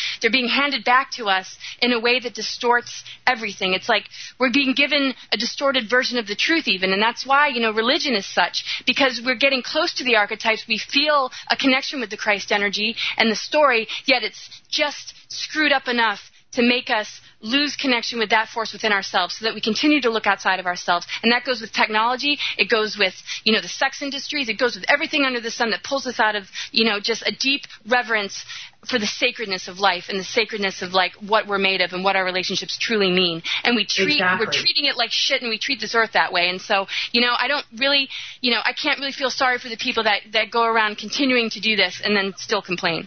back to us in a way that distorts everything. It's like we're being given a distorted version of the truth even, and that's why, religion is such, because we're getting close to the archetypes. We feel a connection with the Christ energy and the story, yet it's just screwed up enough to make us lose connection with that force within ourselves so that we continue to look outside of ourselves. And that goes with technology. It goes with, the sex industries. It goes with everything under the sun that pulls us out of, just a deep reverence for the sacredness of life and the sacredness of, what we're made of and what our relationships truly mean. And we're treating it like shit, and we treat this earth that way. And so, I don't really, I can't really feel sorry for the people that go around continuing to do this and then still complain.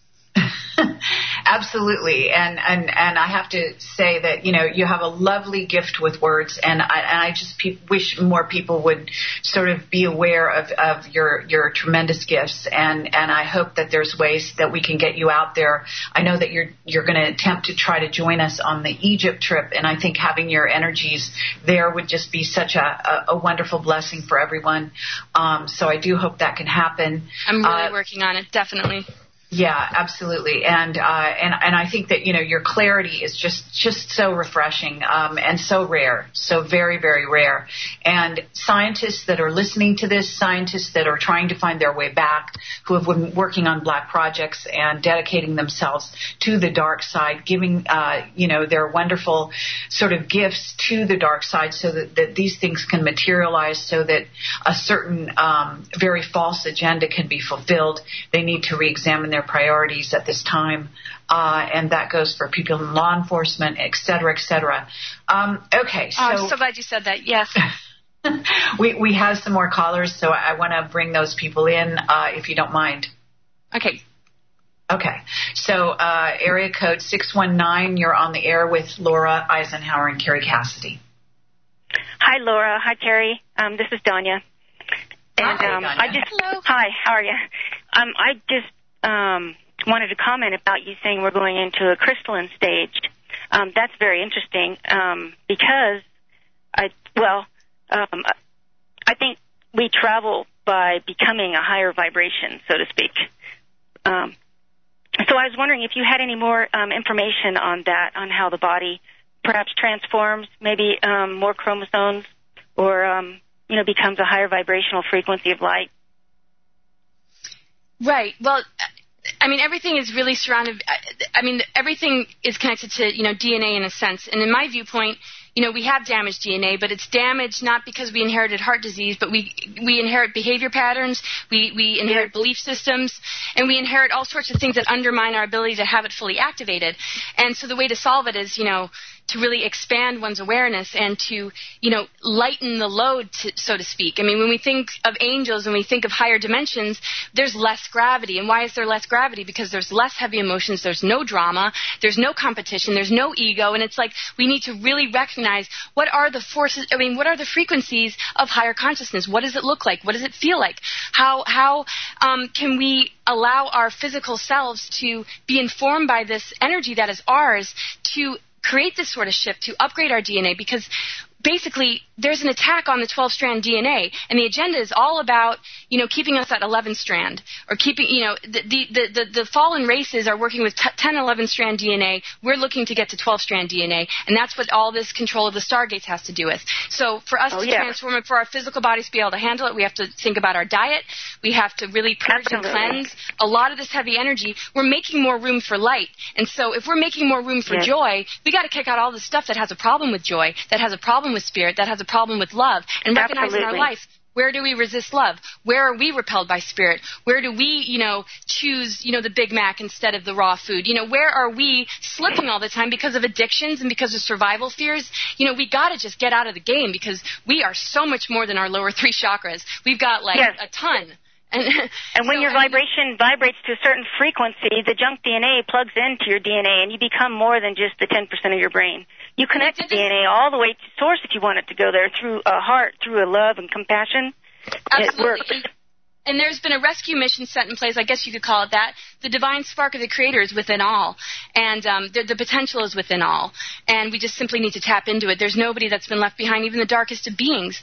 Absolutely, and I have to say that you have a lovely gift with words, and I just wish more people would sort of be aware of your tremendous gifts, and I hope that there's ways that we can get you out there. I know that you're going to attempt to try to join us on the Egypt trip, and I think having your energies there would just be such a wonderful blessing for everyone. So I do hope that can happen. I'm really working on it, definitely. Yeah, absolutely, and I think that your clarity is just so refreshing and so rare, so very, very rare. And scientists that are listening to this, scientists that are trying to find their way back, who have been working on black projects and dedicating themselves to the dark side, giving their wonderful sort of gifts to the dark side, so that these things can materialize, so that a certain very false agenda can be fulfilled. They need to re-examine their priorities at this time, and that goes for people in law enforcement, et cetera, et cetera. Okay, so I'm so glad you said that. Yes. we have some more callers, so I want to bring those people in, if you don't mind. Okay. So area code 619, you're on the air with Laura Eisenhower and Carrie Cassidy. Hi, Laura. Hi, Carrie. This is Danya. And Hi, Danya. Hello. Hi, how are you? I just wanted to comment about you saying we're going into a crystalline stage. That's very interesting because I think we travel by becoming a higher vibration, so to speak. So I was wondering if you had any more information on that, on how the body perhaps transforms, maybe more chromosomes, or becomes a higher vibrational frequency of light. Right. Well, I mean, everything is really surrounded. I mean, everything is connected to DNA in a sense. And in my viewpoint, we have damaged DNA, but it's damaged not because we inherited heart disease, but we inherit behavior patterns, we inherit belief systems, and we inherit all sorts of things that undermine our ability to have it fully activated. And so the way to solve it is, to really expand one's awareness and to, lighten the load, so to speak. I mean, when we think of angels and we think of higher dimensions, there's less gravity. And why is there less gravity? Because there's less heavy emotions, there's no drama, there's no competition, there's no ego, and it's like we need to really recognize what are the forces, what are the frequencies of higher consciousness? What does it look like? What does it feel like? How can we allow our physical selves to be informed by this energy that is ours to create this sort of shift, to upgrade our DNA? Because basically there's an attack on the 12-strand DNA, and the agenda is all about, keeping us at 11-strand, or keeping, the fallen races are working with 10, 11-strand DNA. We're looking to get to 12-strand DNA, and that's what all this control of the stargates has to do with. So for us to transform it, for our physical bodies to be able to handle it, we have to think about our diet. We have to really purge and cleanse a lot of this heavy energy. We're making more room for light, and so if we're making more room for joy, we got to kick out all the stuff that has a problem with joy, that has a problem with spirit, that has a problem with love, and recognize in our life, where do we resist love? Where are we repelled by spirit? Where do we, choose, the Big Mac instead of the raw food? Where are we slipping all the time because of addictions and because of survival fears? We got to just get out of the game, because we are so much more than our lower 3 chakras. We've got a ton. And when your vibration vibrates to a certain frequency, the junk DNA plugs into your DNA, and you become more than just the 10% of your brain. You connect the DNA all the way to source if you want it to go there, through a heart, through a love and compassion. Absolutely. It works. And there's been a rescue mission set in place, I guess you could call it that. The divine spark of the Creator is within all, and the potential is within all, and we just simply need to tap into it. There's nobody that's been left behind, even the darkest of beings.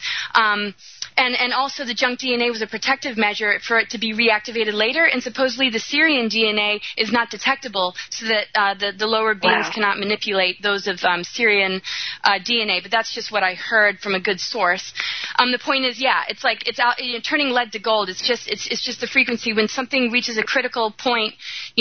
And also the junk DNA was a protective measure for it to be reactivated later, and supposedly the Syrian DNA is not detectable, so that the lower beings cannot manipulate those of Syrian DNA. But that's just what I heard from a good source. The point is, it's like it's out, turning lead to gold. It's just the frequency. When something reaches a critical point,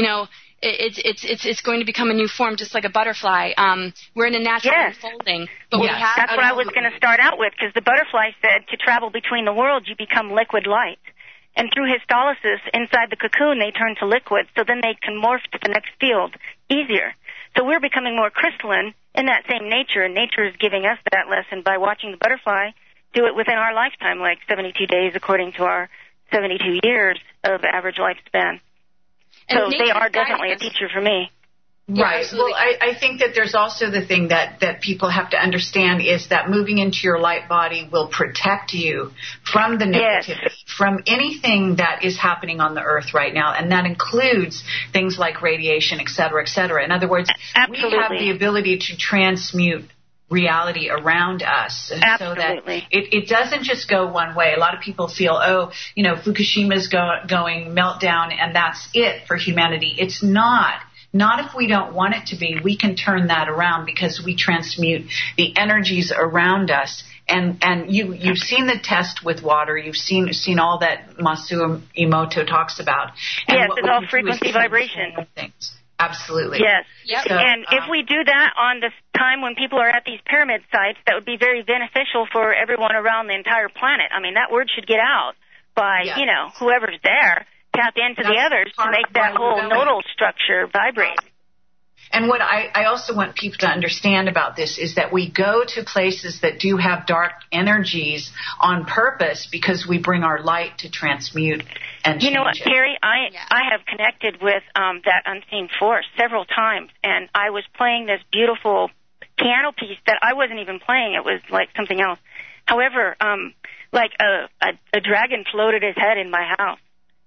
it's going to become a new form, just like a butterfly. We're in a natural unfolding. But that's what I was going to start out with, because the butterfly said to travel between the worlds, you become liquid light. And through histolysis, inside the cocoon, they turn to liquid, so then they can morph to the next field easier. So we're becoming more crystalline in that same nature, and nature is giving us that lesson by watching the butterfly do it within our lifetime, like 72 days according to our 72 years of average lifespan. So they are definitely a teacher for me. Right. Well, I think that there's also the thing that people have to understand is that moving into your light body will protect you from the negativity, from anything that is happening on the earth right now, and that includes things like radiation, et cetera, et cetera. In other words, we have the ability to transmute reality around us, and so that it doesn't just go one way. A lot of people feel, Fukushima's going meltdown and that's it for humanity. It's not. Not if we don't want it to be. We can turn that around because we transmute the energies around us. And you've seen the test with water. You've seen all that Masaru Emoto talks about. Yes, it's all frequency vibration. Things. Absolutely. Yes. Yep. So, and if we do that on the time when people are at these pyramid sites, that would be very beneficial for everyone around the entire planet. I mean, that word should get out by, whoever's there, tap into the others to make that whole nodal structure vibrate. And what I also want people to understand about this is that we go to places that do have dark energies on purpose because we bring our light to transmute and change You know what, Terry? I have connected with that unseen force several times, and I was playing this beautiful piano piece that I wasn't even playing. It was like something else. However, like a dragon floated his head in my house.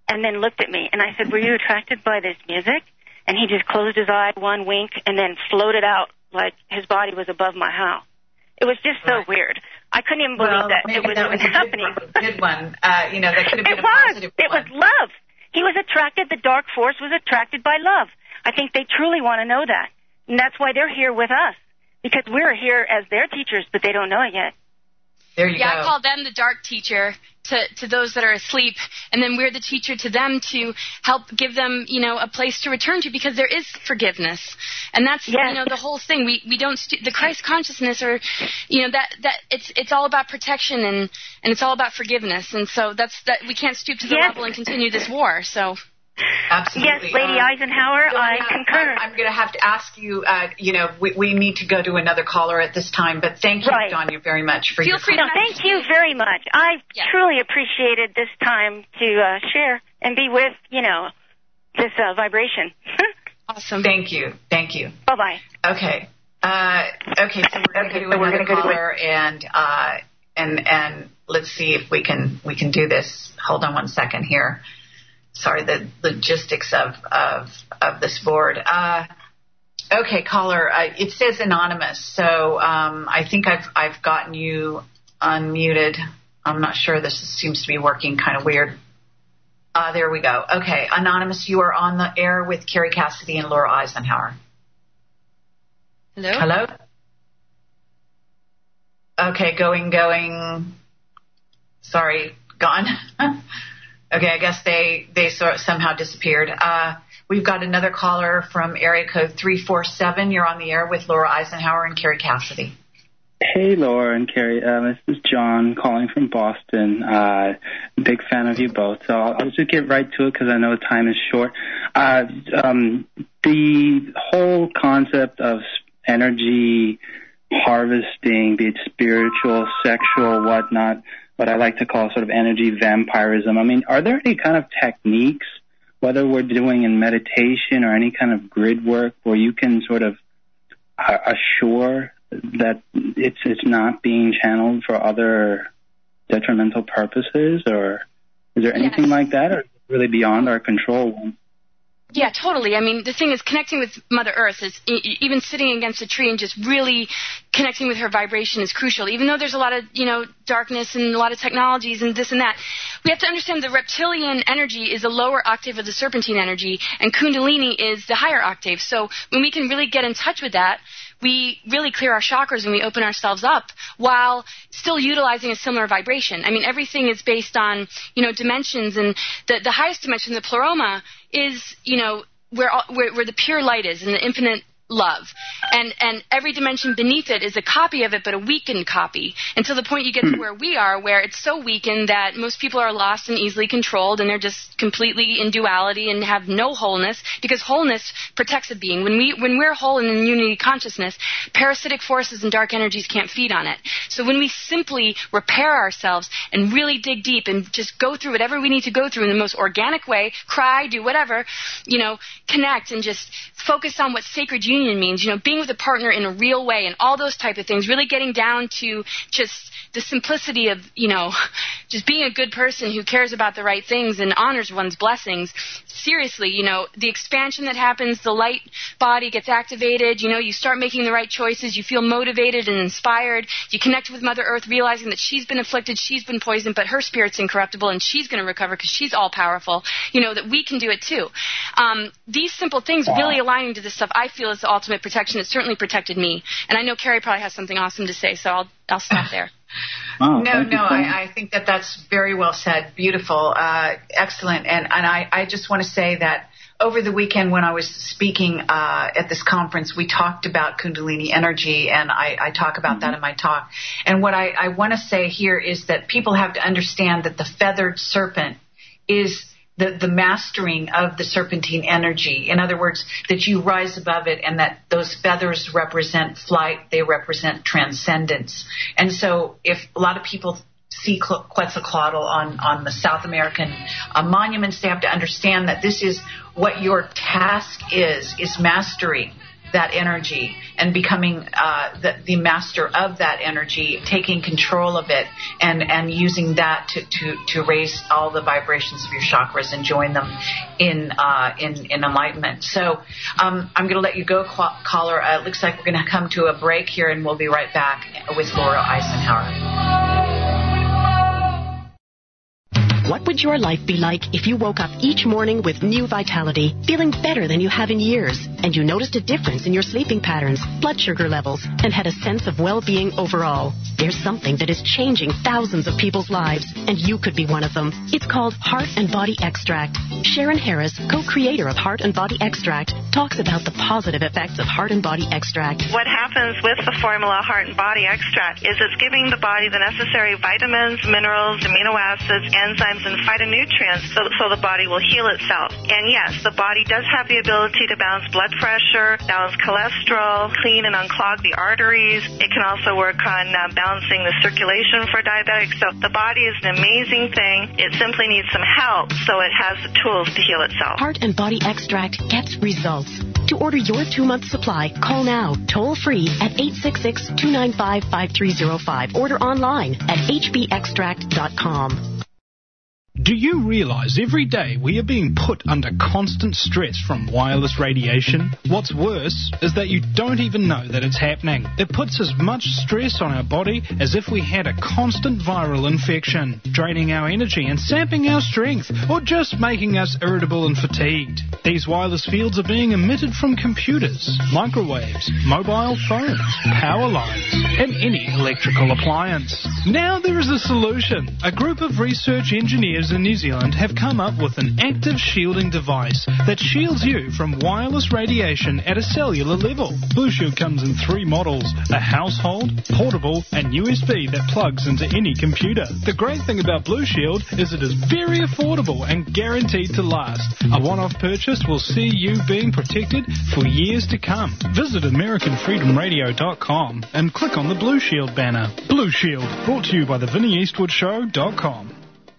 and then looked at me. And I said, were you attracted by this music? And he just closed his eye, one wink, and then floated out like his body was above my house. It was just so weird. I couldn't even believe that it was happening. Good one. That could have been a positive one. It was love. He was attracted. The dark force was attracted by love. I think they truly want to know that. And that's why they're here with us. Because we're here as their teachers, but they don't know it yet. There you go. I call them the dark teacher to those that are asleep, and then we're the teacher to them to help give them, a place to return to, because there is forgiveness, and that's the whole thing. We don't the Christ consciousness, or that it's all about protection and it's all about forgiveness, and so that we can't stoop to the level and continue this war. So. Absolutely. Yes, Lady Eisenhower, I concur. I'm going to have to ask you, we need to go to another caller at this time, but thank you, Danya, very much for your time. Thank you very much. I truly appreciated this time to share and be with, this vibration. Awesome. Thank you. Bye-bye. Okay. So we're going to go to another caller, and let's see if we can do this. Hold on one second here. Sorry, the logistics of this board. Okay, caller. It says anonymous, so I think I've gotten you unmuted. I'm not sure. This seems to be working kind of weird. There we go. Okay, anonymous. You are on the air with Carrie Cassidy and Laura Eisenhower. Hello. Okay, going. Sorry, gone. Okay, I guess they somehow disappeared. We've got another caller from area code 347. You're on the air with Laura Eisenhower and Carrie Cassidy. Hey, Laura and Carrie. This is John calling from Boston. Big fan of you both. So I'll just get right to it because I know the time is short. The whole concept of energy harvesting, be it spiritual, sexual, whatnot, what I like to call sort of energy vampirism. I mean, are there any kind of techniques, whether we're doing in meditation or any kind of grid work, where you can sort of assure that it's not being channeled for other detrimental purposes? Or is there anything like that, or is it really beyond our control? Yeah, totally. I mean, the thing is, connecting with Mother Earth is, even sitting against a tree and just really connecting with her vibration is crucial. Even though there's a lot of, darkness and a lot of technologies and this and that, we have to understand the reptilian energy is a lower octave of the serpentine energy, and Kundalini is the higher octave. So when we can really get in touch with that, we really clear our chakras and we open ourselves up while still utilizing a similar vibration. I mean, everything is based on, dimensions, and the highest dimension, the pleroma, is, where the pure light is and the infinite love. And every dimension beneath it is a copy of it, but a weakened copy, until the point you get to where we are, where it's so weakened that most people are lost and easily controlled, and they're just completely in duality and have no wholeness, because wholeness protects a being. When we're whole and in unity consciousness, parasitic forces and dark energies can't feed on it. So when we simply repair ourselves and really dig deep and just go through whatever we need to go through in the most organic way, cry, do whatever, connect and just focus on what sacred union means, being with a partner in a real way and all those type of things, really getting down to just the simplicity of, just being a good person who cares about the right things and honors one's blessings. Seriously, the expansion that happens, the light body gets activated, you start making the right choices, you feel motivated and inspired, you connect with Mother Earth, realizing that she's been afflicted, she's been poisoned, but her spirit's incorruptible and she's going to recover because she's all powerful, that we can do it too. These simple things really aligning to this stuff, I feel, is the ultimate protection. It certainly protected me. And I know Carrie probably has something awesome to say, so I'll stop there. I think that's very well said. Beautiful. Excellent. And I just want to say that over the weekend when I was speaking at this conference, we talked about Kundalini energy, and I talk about that in my talk. And what I want to say here is that people have to understand that the feathered serpent is the mastering of the serpentine energy. In other words, that you rise above it, and that those feathers represent flight, they represent transcendence. And so if a lot of people see Quetzalcoatl on the South American monuments, they have to understand that this is what your task is mastery. that energy and becoming the master of that energy, taking control of it and using that to raise all the vibrations of your chakras and join them in enlightenment. So I'm going to let you go, caller. It looks like we're going to come to a break here, and we'll be right back with Laura Eisenhower. What would your life be like if you woke up each morning with new vitality, feeling better than you have in years, and you noticed a difference in your sleeping patterns, blood sugar levels, and had a sense of well-being overall? There's something that is changing thousands of people's lives, and you could be one of them. It's called Heart and Body Extract. Sharon Harris, co-creator of Heart and Body Extract, talks about the positive effects of Heart and Body Extract. What happens with the formula Heart and Body Extract is it's giving the body the necessary vitamins, minerals, amino acids, enzymes, and phytonutrients so the body will heal itself. And yes, the body does have the ability to balance blood pressure, balance cholesterol, clean and unclog the arteries. It can also work on balancing the circulation for diabetics. So the body is an amazing thing. It simply needs some help so it has the tools to heal itself. Heart and Body Extract gets results. To order your 2-month supply, call now, toll free at 866-295-5305. Order online at hbextract.com. Do you realize every day we are being put under constant stress from wireless radiation? What's worse is that you don't even know that it's happening. It puts as much stress on our body as if we had a constant viral infection, draining our energy and sapping our strength, or just making us irritable and fatigued. These wireless fields are being emitted from computers, microwaves, mobile phones, power lines, and any electrical appliance. Now there is a solution. A group of research engineers in New Zealand have come up with an active shielding device that shields you from wireless radiation at a cellular level. Blue Shield comes in 3 models, a household, portable, and USB that plugs into any computer. The great thing about Blue Shield is it is very affordable and guaranteed to last. A one-off purchase will see you being protected for years to come. Visit AmericanFreedomRadio.com and click on the Blue Shield banner. Blue Shield, brought to you by TheVinnyEastwoodShow.com.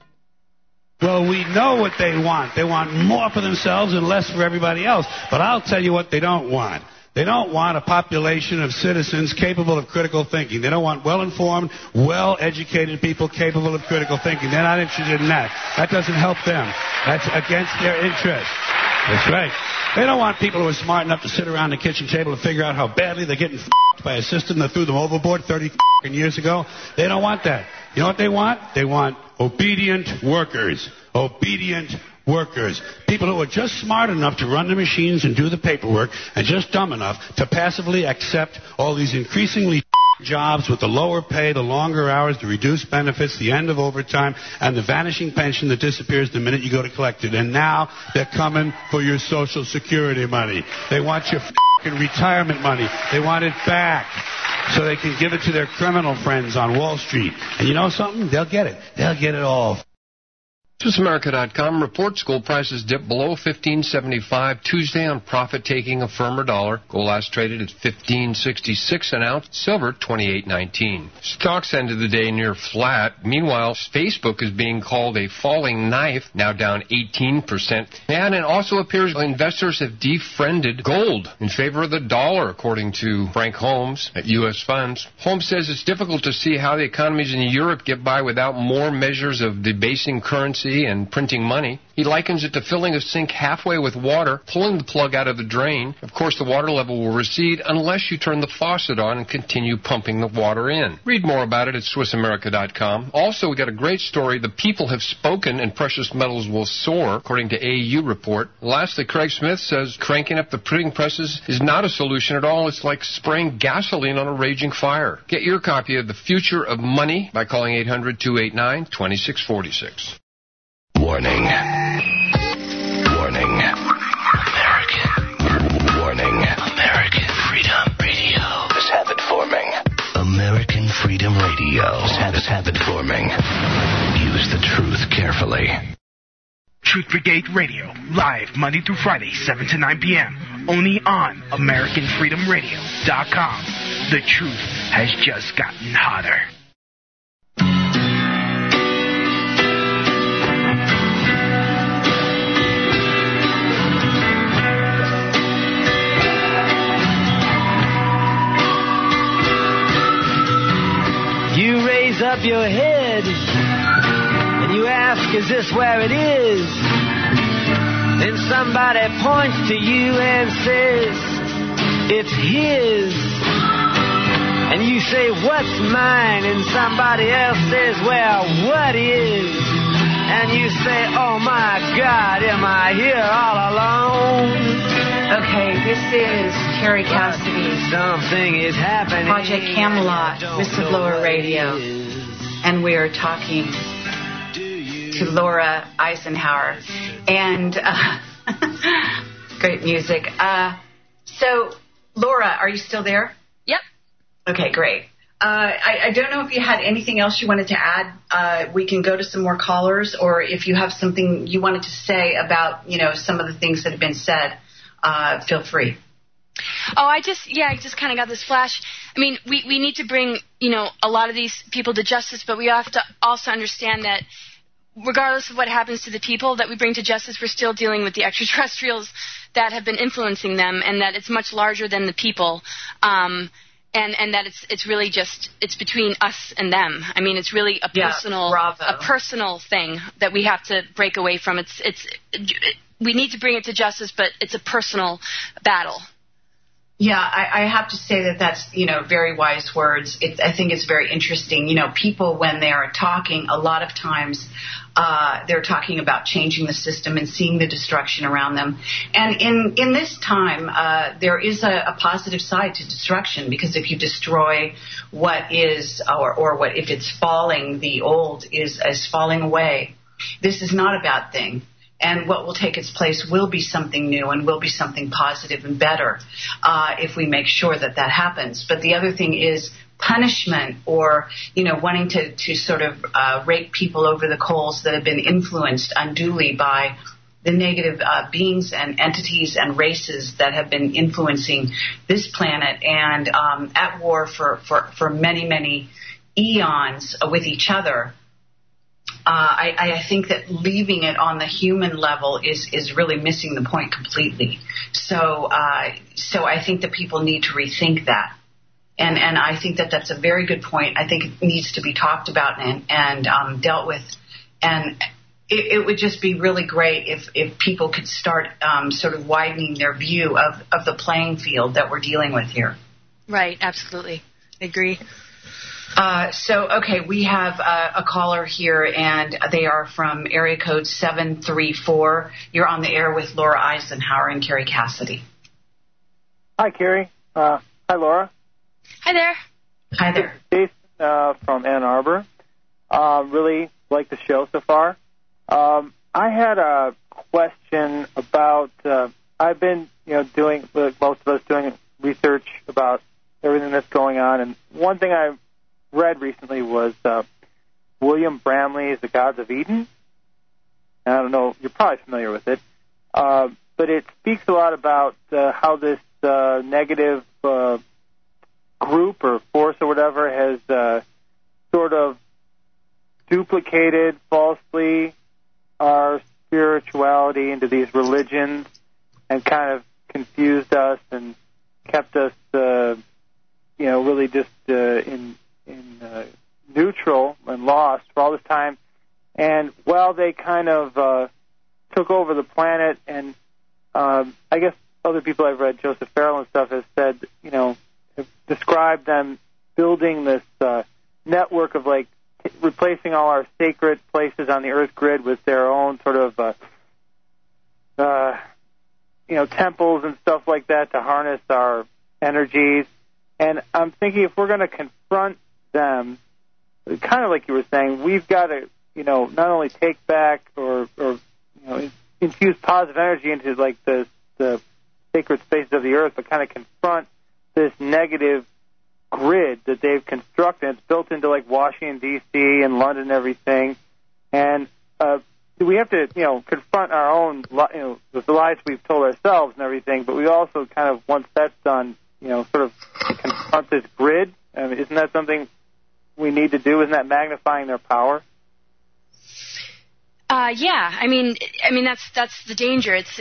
Well, we know what they want. They want more for themselves and less for everybody else. But I'll tell you what they don't want. They don't want a population of citizens capable of critical thinking. They don't want well-informed, well-educated people capable of critical thinking. They're not interested in that. That doesn't help them. That's against their interest. That's right. They don't want people who are smart enough to sit around the kitchen table to figure out how badly they're getting f***ed by a system that threw them overboard 30 years ago. They don't want that. You know what they want? They want obedient workers. Obedient workers. People who are just smart enough to run the machines and do the paperwork and just dumb enough to passively accept all these increasingly jobs with the lower pay, the longer hours, the reduced benefits, the end of overtime, and the vanishing pension that disappears the minute you go to collect it. And now they're coming for your Social Security money. They want your f***ing retirement money. They want it back so they can give it to their criminal friends on Wall Street. And you know something? They'll get it. They'll get it all. TruthAmerica.com reports gold prices dipped below $15.75 Tuesday on profit-taking a firmer dollar. Gold last traded at $15.66 an ounce. Silver, $28.19. Stocks ended the day near flat. Meanwhile, Facebook is being called a falling knife, now down 18%. And it also appears investors have defriended gold in favor of the dollar, according to Frank Holmes at U.S. Funds. Holmes says it's difficult to see how the economies in Europe get by without more measures of debasing currency and printing money. He likens it to filling a sink halfway with water, pulling the plug out of the drain. Of course, the water level will recede unless you turn the faucet on and continue pumping the water in. Read more about it at SwissAmerica.com. Also, we got a great story. The people have spoken and precious metals will soar, according to AU report. Lastly, Craig Smith says cranking up the printing presses is not a solution at all. It's like spraying gasoline on a raging fire. Get your copy of The Future of Money by calling 800-289-2646. Warning. Warning. American. Warning. American Freedom Radio. This habit forming. American Freedom Radio. This habit forming. Use the truth carefully. Truth Brigade Radio, live Monday through Friday, 7 to 9 p.m. Only on AmericanFreedomRadio.com. The truth has just gotten hotter. up your head and you ask, is this where it is? Then somebody points to you and says, it's his. And you say, what's mine? And somebody else says, well, what is? And you say, oh my God, am I here all alone? Okay, this is Carrie Cassidy's Something is happening. Project Camelot, Whistleblower Radio. And we are talking to Laura Eisenhower. And great music. So, Laura, are you still there? Yep. Okay, great. I don't know if you had anything else you wanted to add. We can go to some more callers, or if you have something you wanted to say about, some of the things that have been said, feel free. Oh, I just kind of got this flash. I mean, we need to bring, a lot of these people to justice, but we have to also understand that regardless of what happens to the people that we bring to justice, we're still dealing with the extraterrestrials that have been influencing them, and that it's much larger than the people. And that it's really just, it's between us and them. I mean, it's really a personal thing that we have to break away from. We need to bring it to justice, but it's a personal battle. Yeah, I have to say that's, very wise words. I think it's very interesting. People, when they are talking, a lot of times they're talking about changing the system and seeing the destruction around them. And in this time, there is a positive side to destruction, because if you destroy what is, or what if it's falling, the old is falling away. This is not a bad thing. And what will take its place will be something new and will be something positive and better if we make sure that happens. But the other thing is punishment, or, wanting to sort of rake people over the coals that have been influenced unduly by the negative beings and entities and races that have been influencing this planet and at war for many, many eons with each other. I think that leaving it on the human level is really missing the point completely. So I think that people need to rethink that. And I think that's a very good point. I think it needs to be talked about and dealt with. And it would just be really great if people could start sort of widening their view of the playing field that we're dealing with here. Right, absolutely. I agree. We have a caller here, and they are from area code 734. You're on the air with Laura Eisenhower and Carrie Cassidy. Hi, Carrie. Hi, Laura. Hi there. Hi there. Jason from Ann Arbor. Really like the show so far. I had a question about, I've been, doing, like most of us, doing research about everything that's going on, and one thing I read recently was William Bramley's The Gods of Eden. I don't know, you're probably familiar with it, but it speaks a lot about how this negative group or force or whatever has sort of duplicated falsely our spirituality into these religions and kind of confused us and kept us, really just in neutral and lost for all this time. And while they kind of took over the planet, and I guess other people I've read, Joseph Farrell and stuff, has said, have described them building this network of like replacing all our sacred places on the Earth grid with their own sort of temples and stuff like that to harness our energies. And I'm thinking if we're going to confront them, kind of like you were saying, we've got to, not only take back or infuse positive energy into like the sacred spaces of the Earth, but kind of confront this negative grid that they've constructed. It's built into like Washington D.C. and London and everything. And we have to, confront our own, the lies we've told ourselves and everything. But we also kind of, once that's done, sort of confront this grid. I mean, isn't that something we need to do? Isn't that magnifying their power? Yeah, I mean that's the danger. It's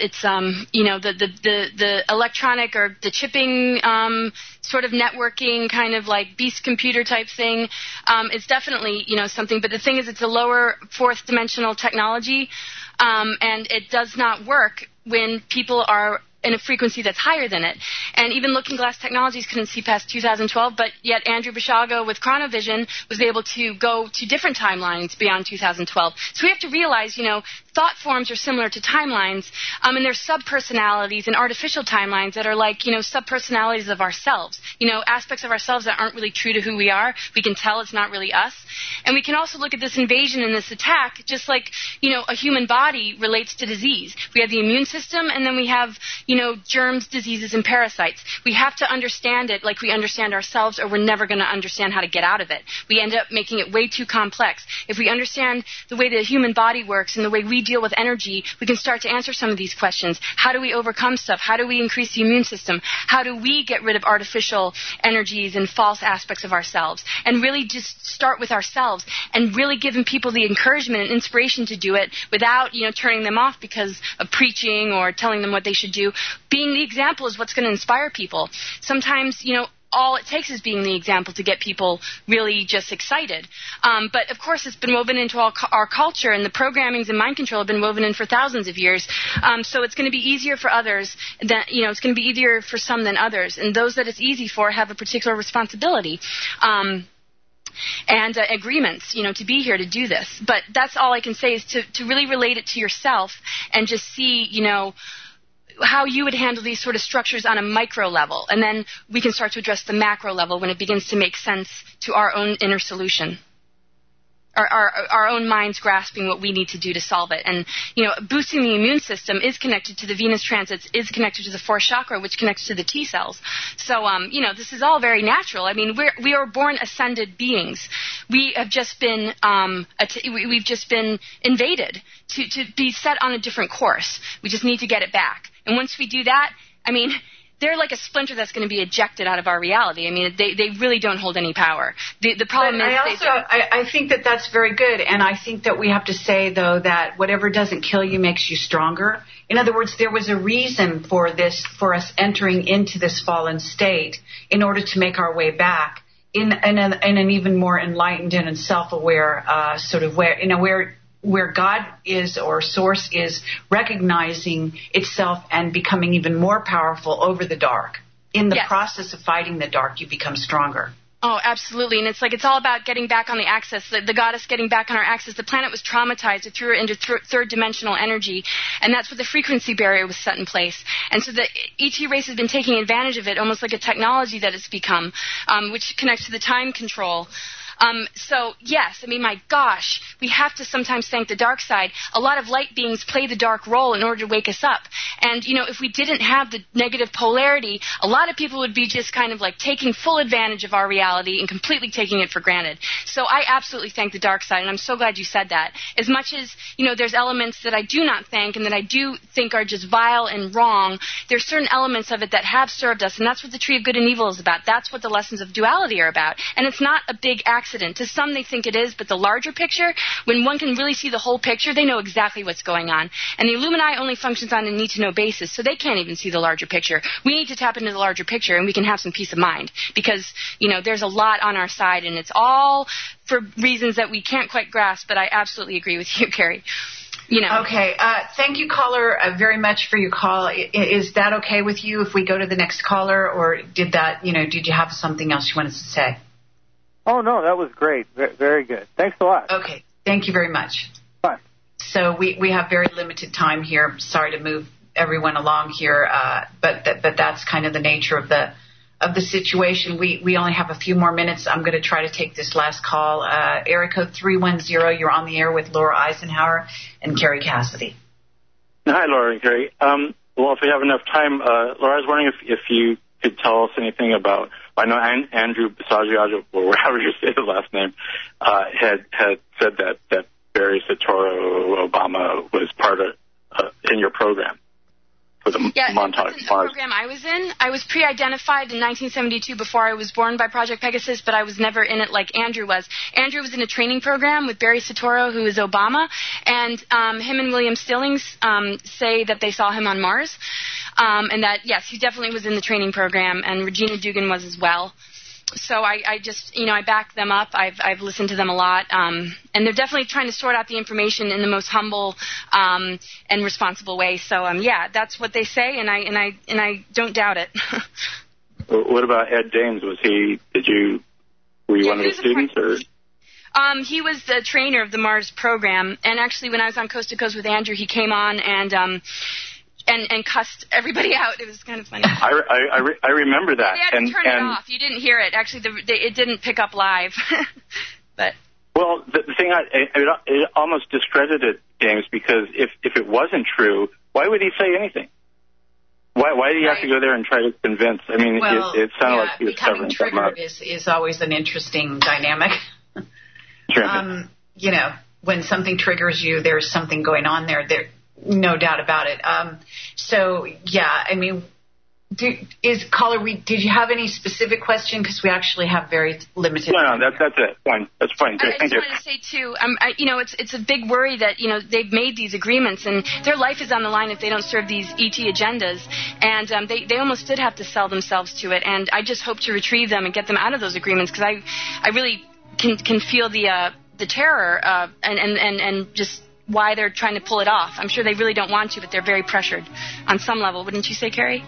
the electronic or the chipping sort of networking kind of like beast computer type thing. It's definitely something. But the thing is, it's a lower fourth dimensional technology, and it does not work when people are in a frequency that's higher than it. And even Looking Glass Technologies couldn't see past 2012, but yet Andrew Basiago with Chronovision was able to go to different timelines beyond 2012. So we have to realize, thought forms are similar to timelines, and there's sub-personalities and artificial timelines that are like, sub-personalities of ourselves, aspects of ourselves that aren't really true to who we are. We can tell it's not really us. And we can also look at this invasion and this attack just like, a human body relates to disease. We have the immune system, and then we have, germs, diseases, and parasites. We have to understand it like we understand ourselves, or we're never going to understand how to get out of it. We end up making it way too complex. If we understand the way the human body works and the way we deal with energy, we can start to answer some of these questions. How do we overcome stuff? How do we increase the immune system? How do we get rid of artificial energies and false aspects of ourselves? And really just start with ourselves and really giving people the encouragement and inspiration to do it without, turning them off because of preaching or telling them what they should do. Being the example is what's going to inspire people. Sometimes, all it takes is being the example to get people really just excited. But, of course, it's been woven into our culture, and the programmings and mind control have been woven in for thousands of years. So it's going to be easier for others. It's going to be easier for some than others. And those that it's easy for have a particular responsibility. And agreements, to be here to do this. But that's all I can say is to really relate it to yourself and just see, how you would handle these sort of structures on a micro level. And then we can start to address the macro level when it begins to make sense to our own inner solution. Our own minds grasping what we need to do to solve it. And, boosting the immune system is connected to the Venus transits, is connected to the fourth chakra, which connects to the T cells. So, this is all very natural. I mean, we are born ascended beings. We have just been, we've just been invaded to be set on a different course. We just need to get it back. And once we do that, they're like a splinter that's going to be ejected out of our reality. They really don't hold any power. The problem is... I think that that's very good, and I think that we have to say, though, that whatever doesn't kill you makes you stronger. In other words, there was a reason for us entering into this fallen state in order to make our way back in an even more enlightened and self-aware sort of way, where God is, or Source is, recognizing itself and becoming even more powerful over the dark. In the process of fighting the dark, you become stronger. Oh, absolutely. And it's all about getting back on the axis, the goddess getting back on our axis. The planet was traumatized. It threw her into third-dimensional energy, and that's what the frequency barrier was set in place. And so the ET race has been taking advantage of it, almost like a technology that it's become, which connects to the time control. So, yes, my gosh, we have to sometimes thank the dark side. A lot of light beings play the dark role in order to wake us up. And, if we didn't have the negative polarity, a lot of people would be just kind of like taking full advantage of our reality and completely taking it for granted. So I absolutely thank the dark side, and I'm so glad you said that. As much as, there's elements that I do not thank and that I do think are just vile and wrong, there's certain elements of it that have served us, and that's what the Tree of Good and Evil is about. That's what the lessons of duality are about. And it's not a big accident. To some, they think it is, but the larger picture, when one can really see the whole picture, they know exactly what's going on. And the Illuminati only functions on a need-to-know basis, so they can't even see the larger picture. We need to tap into the larger picture, and we can have some peace of mind, because, there's a lot on our side, and it's all for reasons that we can't quite grasp, but I absolutely agree with you, Carrie. Okay. Thank you, caller, very much for your call. Is that okay with you if we go to the next caller, or did you have something else you wanted to say? Oh, no, that was great. Very good. Thanks a lot. Okay. Thank you very much. Bye. So we have very limited time here. Sorry to move everyone along here, but that's kind of the nature of the situation. We only have a few more minutes. I'm going to try to take this last call. Area code 310, you're on the air with Laura Eisenhower and Carrie Cassidy. Hi, Laura and Carrie. Well, if we have enough time, Laura, I was wondering if you could tell us anything about, I know Andrew Basiago, or however you say his last name, had said that Barry Soetoro Obama was part of in your program. for the montage. The program I was in, I was pre-identified in 1972 before I was born by Project Pegasus, but I was never in it like Andrew was. Andrew was in a training program with Barry Soetoro, who is Obama, and him and William Stillings say that they saw him on Mars, and that, yes, he definitely was in the training program, and Regina Dugan was as well. So I just, I back them up. I've listened to them a lot, and they're definitely trying to sort out the information in the most humble and responsible way. So yeah, that's what they say, and I don't doubt it. What about Ed Dames? Were you one of the students, or? He was the trainer of the Mars program, and actually, when I was on Coast to Coast with Andrew, he came on and cussed everybody out. It was kind of funny. I remember that. They had to turn it off. You didn't hear it. Actually, it didn't pick up live. But well, the thing, it almost discredited James, because if it wasn't true, why would he say anything? Why do you have to go there and try to convince? I mean, it sounded like he was covering something up. Is always an interesting dynamic. Sure. When something triggers you, there's something going on there. No doubt about it. So, yeah, I mean, did you have any specific question? Because we actually have very limited. No, that's it. Fine. That's fine. Thank you. I just wanted to say, too, it's a big worry that, they've made these agreements, and their life is on the line if they don't serve these ET agendas. And they almost did have to sell themselves to it. And I just hope to retrieve them and get them out of those agreements, because I really can feel the terror and just why they're trying to pull it off. I'm sure they really don't want to, but they're very pressured on some level. Wouldn't you say, Carrie?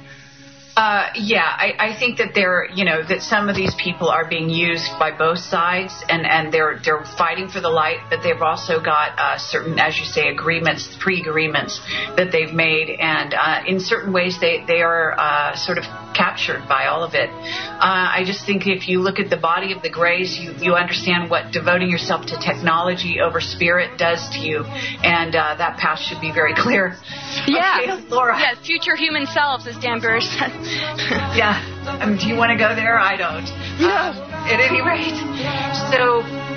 Yeah, I think that that some of these people are being used by both sides, and they're fighting for the light, but they've also got certain, as you say, pre-agreements that they've made, and in certain ways they are sort of captured by all of it. I just think if you look at the body of the Greys, you understand what devoting yourself to technology over spirit does to you, and that path should be very clear. Yeah, okay, Laura. Yeah, future human selves, as Dan Burr said. Yeah. Do you want to go there? I don't. No. At any rate, so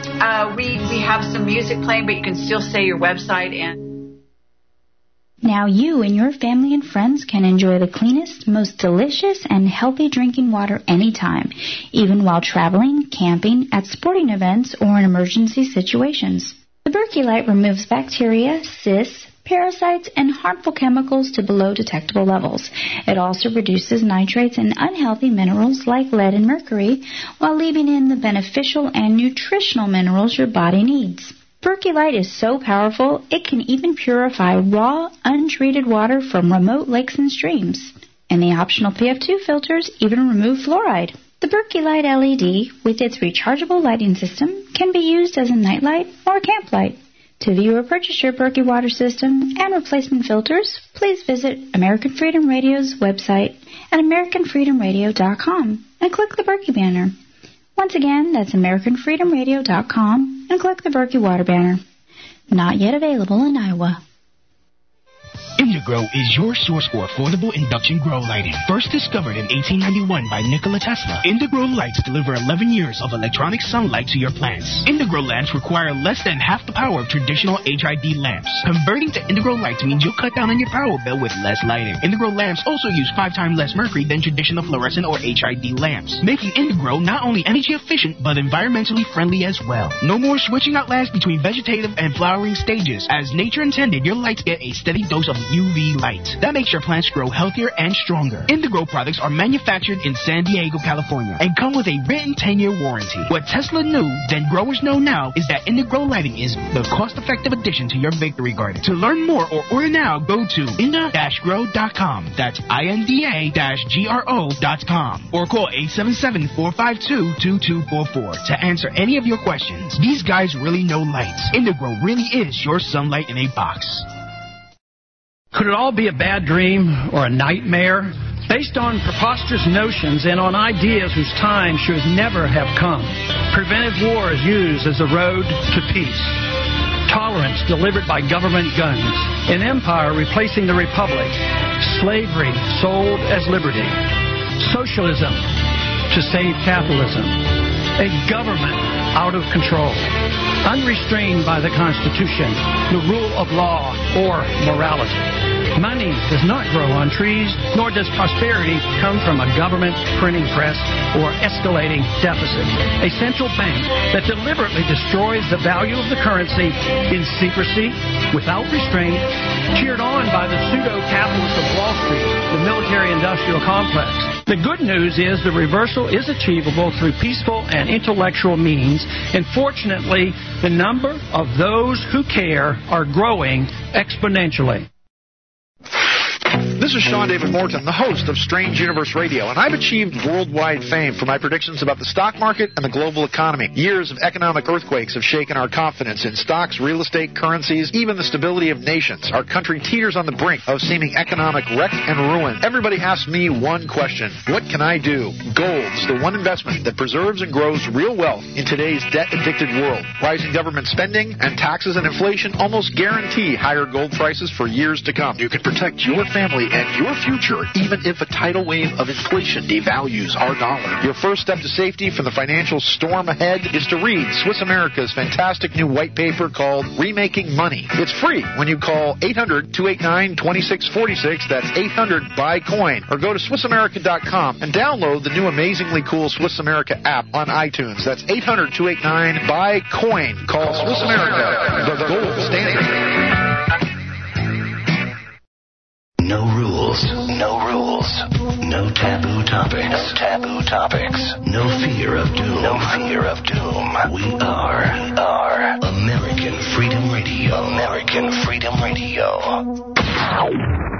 we have some music playing, but you can still say your website and. Now you and your family and friends can enjoy the cleanest, most delicious, and healthy drinking water anytime, even while traveling, camping, at sporting events, or in emergency situations. The Berkey Light removes bacteria, cysts, parasites, and harmful chemicals to below detectable levels. It also reduces nitrates and unhealthy minerals like lead and mercury, while leaving in the beneficial and nutritional minerals your body needs. Berkey Light is so powerful, it can even purify raw, untreated water from remote lakes and streams. And the optional PF2 filters even remove fluoride. The Berkey Light LED, with its rechargeable lighting system, can be used as a nightlight or camp light. To view or purchase your Berkey water system and replacement filters, please visit American Freedom Radio's website at AmericanFreedomRadio.com and click the Berkey banner. Once again, that's AmericanFreedomRadio.com and click the Berkey water banner. Not yet available in Iowa. Indigrow is your source for affordable induction grow lighting. First discovered in 1891 by Nikola Tesla, Indigrow lights deliver 11 years of electronic sunlight to your plants. Indigrow lamps require less than half the power of traditional HID lamps. Converting to Indigrow lights means you'll cut down on your power bill with less lighting. Indigrow lamps also use 5 times less mercury than traditional fluorescent or HID lamps, making Indigrow not only energy efficient but environmentally friendly as well. No more switching out lamps between vegetative and flowering stages. As nature intended, your lights get a steady dose of UV light. That makes your plants grow healthier and stronger. Indigrow products are manufactured in San Diego, California, and come with a written 10-year warranty. What Tesla knew, then growers know now, is that Indigrow lighting is the cost-effective addition to your victory garden. To learn more or order now, go to inda-grow.com. That's INDA-GRO.com. Or call 877-452-2244 to answer any of your questions. These guys really know lights. Indigrow really is your sunlight in a box. Could it all be a bad dream or a nightmare? Based on preposterous notions and on ideas whose time should never have come. Preventive war is used as the road to peace. Tolerance delivered by government guns. An empire replacing the republic. Slavery sold as liberty. Socialism to save capitalism. A government out of control. Unrestrained by the Constitution, the rule of law, or morality. Money does not grow on trees, nor does prosperity come from a government printing press or escalating deficit. A central bank that deliberately destroys the value of the currency in secrecy, without restraint, cheered on by the pseudo-capitalists of Wall Street, the military-industrial complex. The good news is the reversal is achievable through peaceful and intellectual means, and fortunately, the number of those who care are growing exponentially. This is Sean David Morton, the host of Strange Universe Radio, and I've achieved worldwide fame for my predictions about the stock market and the global economy. Years of economic earthquakes have shaken our confidence in stocks, real estate, currencies, even the stability of nations. Our country teeters on the brink of seeming economic wreck and ruin. Everybody asks me one question: what can I do? Gold's the one investment that preserves and grows real wealth in today's debt-addicted world. Rising government spending and taxes and inflation almost guarantee higher gold prices for years to come. You can protect your family and your future, even if a tidal wave of inflation devalues our dollar. Your first step to safety from the financial storm ahead is to read Swiss America's fantastic new white paper called Remaking Money. It's free when you call 800-289-2646. That's 800-BUY-COIN. Or go to SwissAmerica.com and download the new amazingly cool Swiss America app on iTunes. That's 800-289-BUY-COIN. Call Swiss America, the gold standard. No rules, no rules, no taboo topics, no taboo topics, no fear of doom, no fear of doom. We are American Freedom Radio, American Freedom Radio.